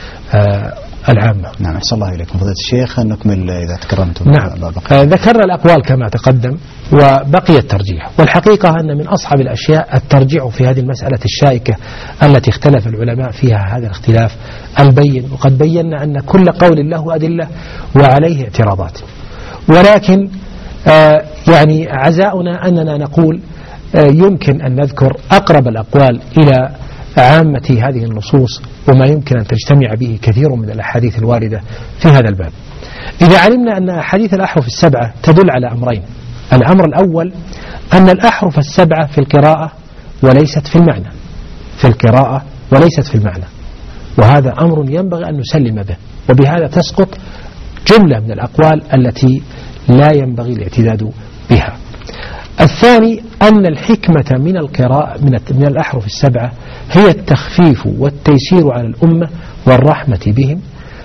العامة. نعم. أحسن الله إليكم فضيلة الشيخ. نكمل إذا تكرمتم. نعم. ذكرنا الأقوال كما تقدم وبقي الترجيح، والحقيقة أن من أصعب الأشياء الترجيح في هذه المسألة الشائكة التي اختلف العلماء فيها هذا الاختلاف البين، وقد بينا أن كل قول له أدلة وعليه اعتراضات، ولكن يعني عزاؤنا أننا نقول يمكن أن نذكر أقرب الأقوال إلى عامة هذه النصوص وما يمكن أن تجتمع به كثير من الأحاديث الواردة في هذا الباب. إذا علمنا أن أحاديث الأحرف السبعة تدل على أمرين: الأمر الأول أن الأحرف السبعة في القراءة وليست في المعنى، في القراءة وليست في المعنى، وهذا أمر ينبغي أن نسلم به، وبهذا تسقط جملة من الأقوال التي لا ينبغي الاعتداد بها. الثاني أن الحكمة من القراءة من الأحرف السبعة هي التخفيف والتيسير على الأمة والرحمة بهم،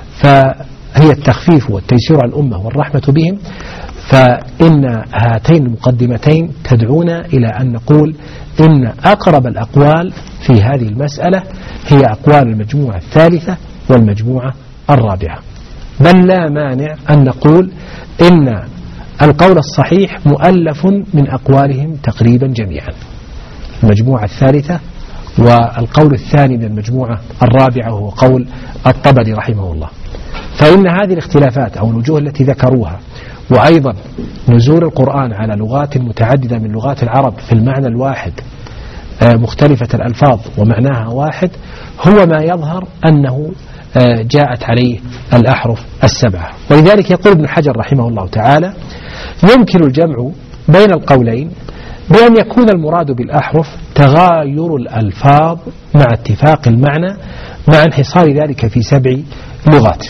فهي التخفيف والتيسير على الأمة والرحمة بهم، فإن هاتين المقدمتين تدعونا إلى أن نقول إن أقرب الأقوال في هذه المسألة هي أقوال المجموعة الثالثة والمجموعة الرابعة، بل لا مانع أن نقول إن القول الصحيح مؤلف من أقوالهم تقريبا جميعا، المجموعة الثالثة والقول الثاني من المجموعة الرابعة وهو قول الطبري رحمه الله. فإن هذه الاختلافات أو الوجوه التي ذكروها، وأيضا نزول القرآن على لغات متعددة من لغات العرب في المعنى الواحد مختلفة الألفاظ ومعناها واحد، هو ما يظهر أنه جاءت عليه الأحرف السبعة. ولذلك يقول ابن حجر رحمه الله تعالى: يمكن الجمع بين القولين بأن يكون المراد بالأحرف تغاير الألفاظ مع اتفاق المعنى مع انحصار ذلك في 7 لغات.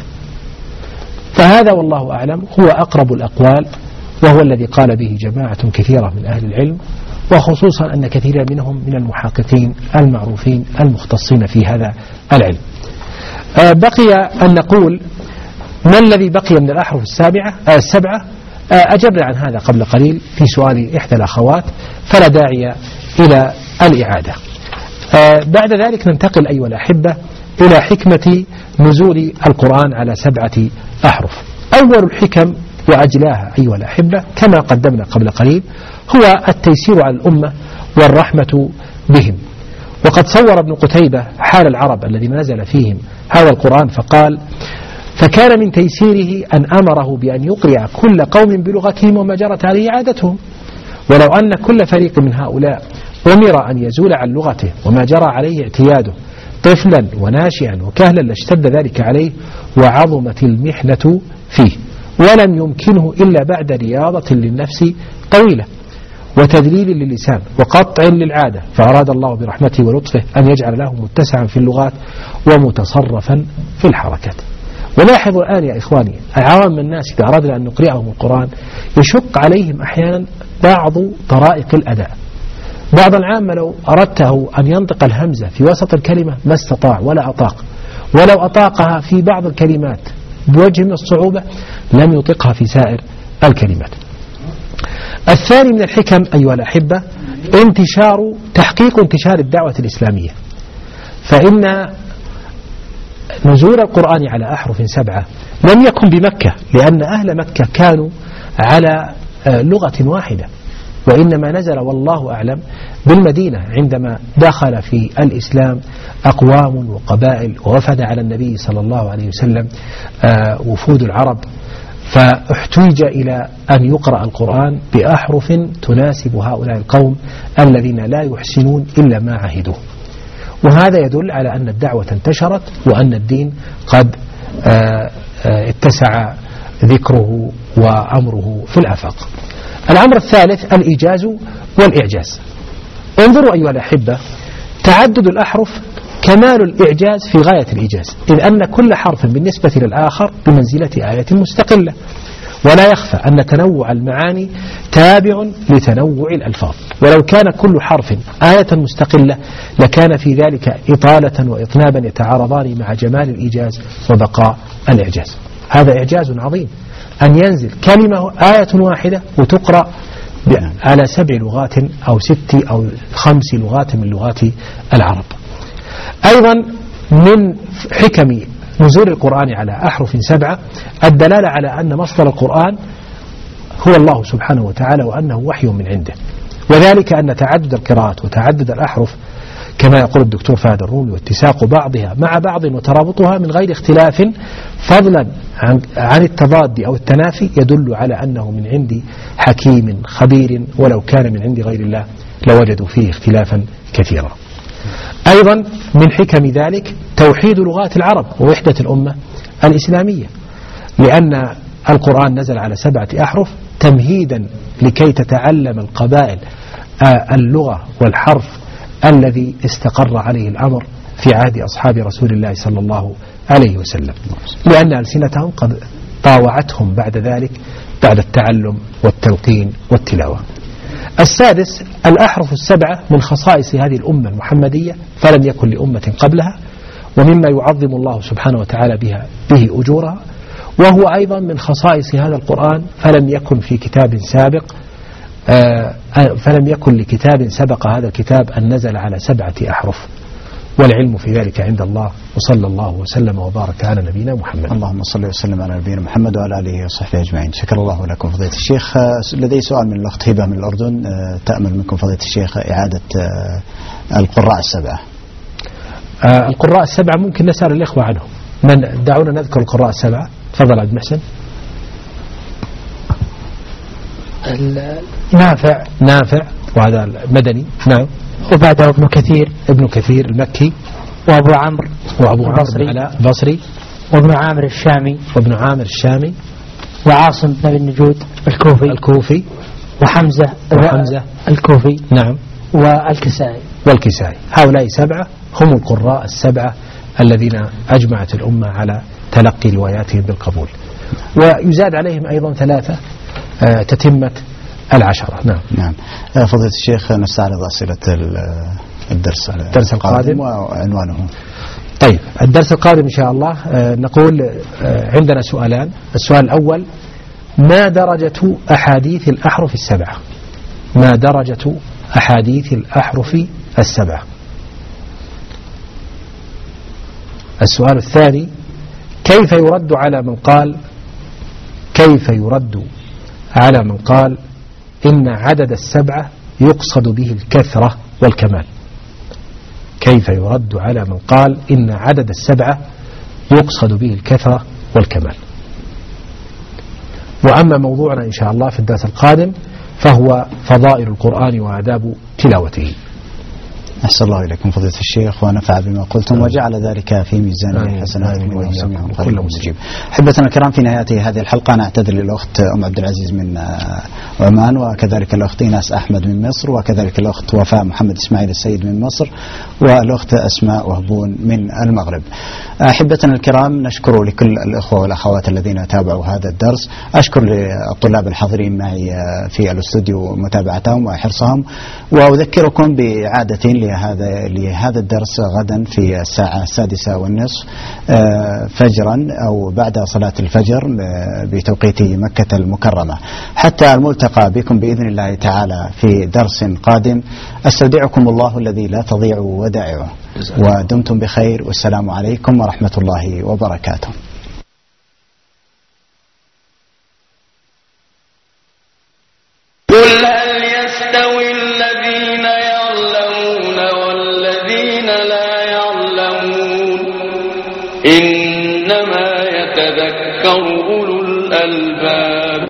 فهذا والله أعلم هو أقرب الأقوال، وهو الذي قال به جماعة كثيرة من أهل العلم، وخصوصا أن كثيرا منهم من المحققين المعروفين المختصين في هذا العلم. بقي أن نقول ما الذي بقي من الأحرف السبعة. أجبنا عن هذا قبل قليل في سؤال إحدى الأخوات، فلا داعي إلى الإعادة. بعد ذلك ننتقل أيها الأحبة إلى حكمة نزول القرآن على 7 أحرف. أول الحكم وأجلاها أيها الأحبة كما قدمنا قبل قليل هو التيسير على الأمة والرحمة بهم. وقد صور ابن قتيبة حال العرب الذين نزل فيهم هذا القرآن فقال: فكان من تيسيره أن أمره بأن يقرأ كل قوم بلغتهم وما جرت عليه عادتهم، ولو أن كل فريق من هؤلاء أمر أن يزول عن لغته وما جرى عليه اعتياده طفلا وناشئا وكهلا لاشتد ذلك عليه وعظمت المحنة فيه، ولم يمكنه إلا بعد رياضة للنفس طويلة وتدليل للسان وقطع للعادة، فأراد الله برحمته ولطفه أن يجعل له متسعا في اللغات ومتصرفا في الحركات. ولاحظوا الآن يا إخواني، عوام الناس إذا أردنا أن نقرأهم القرآن يشق عليهم أحيانا بعض طرائق الأداء. بعض العامة لو أردته أن ينطق الهمزة في وسط الكلمة ما استطاع ولا أطاق، ولو أطاقها في بعض الكلمات بوجه من الصعوبة لم يطقها في سائر الكلمات. الثاني من الحكم أيها الأحبة تحقيق انتشار الدعوة الإسلامية، فإن نزول القرآن على أحرف 7 لم يكن بمكة، لأن أهل مكة كانوا على لغة واحدة، وإنما نزل والله أعلم بالمدينة عندما دخل في الإسلام أقوام وقبائل ووفد على النبي صلى الله عليه وسلم وفود العرب، فاحتوج إلى أن يقرأ القرآن بأحرف تناسب هؤلاء القوم الذين لا يحسنون إلا ما عهدوه. وهذا يدل على أن الدعوة انتشرت وأن الدين قد اتسع ذكره وأمره في الآفاق. الأمر الثالث الإيجاز والإعجاز. انظروا أيها الأحبة، تعدد الأحرف كمال الإعجاز في غاية الإيجاز، إذ أن كل حرف بالنسبة للآخر بمنزلة آية مستقلة. ولا يخفى أن تنوع المعاني تابع لتنوع الألفاظ، ولو كان كل حرف آية مستقلة لكان في ذلك إطالة وإطنابا يتعارضان مع جمال الإيجاز وبقاء الإعجاز. هذا إعجاز عظيم أن ينزل كلمة آية واحدة وتقرأ على 7 لغات أو 6 أو 5 لغات من لغات العرب. أيضا من حكم نزول القرآن على أحرف 7 الدلالة على أن مصدر القرآن هو الله سبحانه وتعالى، وأنه وحي من عنده، وذلك أن تعدد القراءات وتعدد الأحرف كما يقول الدكتور فهد الرومي واتساق بعضها مع بعض وترابطها من غير اختلاف فضلا عن التضاد أو التنافي يدل على أنه من عند حكيم خبير، ولو كان من عند غير الله لوجدوا فيه اختلافا كثيرا. أيضا من حكم ذلك توحيد لغات العرب ووحدة الأمة الإسلامية، لأن القرآن نزل على 7 أحرف تمهيدا لكي تتعلم القبائل اللغة والحرف الذي استقر عليه الأمر في عهد أصحاب رسول الله صلى الله عليه وسلم، لأن ألسنتهم قد طاوعتهم بعد ذلك بعد التعلم والتلقين والتلاوة. السادس الأحرف 7 من خصائص هذه الأمة المحمدية، فلم يكن لأمة قبلها، ومما يعظم الله سبحانه وتعالى به أجورها، وهو أيضا من خصائص هذا القرآن فلم يكن في كتاب سابق فلم يكن لكتاب سبق هذا الكتاب أن نزل على 7 أحرف، والعلم في ذلك عند الله، وصلى الله وسلم وبارك على نبينا محمد. اللهم صل وسلم على نبينا محمد وعلى آله وصحبه أجمعين. شكر الله لكم فضيلة الشيخ. لدي سؤال من الأخت هبة من الأردن، تأمل منكم فضيلة الشيخ إعادة القراء 7. القراء 7 ممكن نسأل الإخوة عنهم. دعونا نذكر القراء 7. تفضل عبد المحسن. نافع وهذا المدني. نعم. وبعده ابن كثير المكي، وأبو عمرو البصري، وابن عامر الشامي، وعاصم بن النجود الكوفي، وحمزة الكوفي، نعم، والكسائي. هؤلاء 7 هم القراء 7 الذين أجمعت الأمة على تلقي رواياتهم بالقبول، ويزاد عليهم أيضا 3 تتمة 10. نعم. فضيلة الشيخ نستعرض أسئلة الدرس القادم وعنوانه. طيب، الدرس القادم إن شاء الله نقول عندنا سؤالان. السؤال الأول: ما درجة أحاديث الأحرف 7؟ ما درجة أحاديث الأحرف 7؟ السؤال الثاني: كيف يرد على من قال إن عدد 7 يقصد به الكثرة والكمال؟ كيف يرد على من قال إن عدد 7 يقصد به الكثرة والكمال؟ وأما موضوعنا إن شاء الله في الدرس القادم فهو فضائل القرآن وآداب تلاوته. أحسن الله إليكم فضيلة الشيخ ونفع بما قلتم وجعل ذلك في ميزان حسناتكم وإنه سميع قريب مجيب. أحبتنا الكرام، في نهاية هذه الحلقة نعتذر للأخت أم عبد العزيز من عمان، وكذلك الأخت إيناس أحمد من مصر، وكذلك الأخت وفاء محمد إسماعيل السيد من مصر، والأخت أسماء وهبون من المغرب. أحبتنا الكرام، نشكر لكل الأخوة والأخوات الذين تابعوا هذا الدرس. أشكر للطلاب الحاضرين معي في الاستوديو متابعتهم وحرصهم، وأذكركم بإعادة لهذا الدرس غدا في الساعة 6:30 فجرا أو بعد صلاة الفجر بتوقيت مكة المكرمة. حتى الملتقى بكم بإذن الله تعالى في درس قادم، أستودعكم الله الذي لا تضيع ودائعه، ودمتم بخير، والسلام عليكم ورحمة الله وبركاته. قل هل يستوي الذين يعلمون والذين لا يعلمون؟ إنما يتذكر أولو الألباب.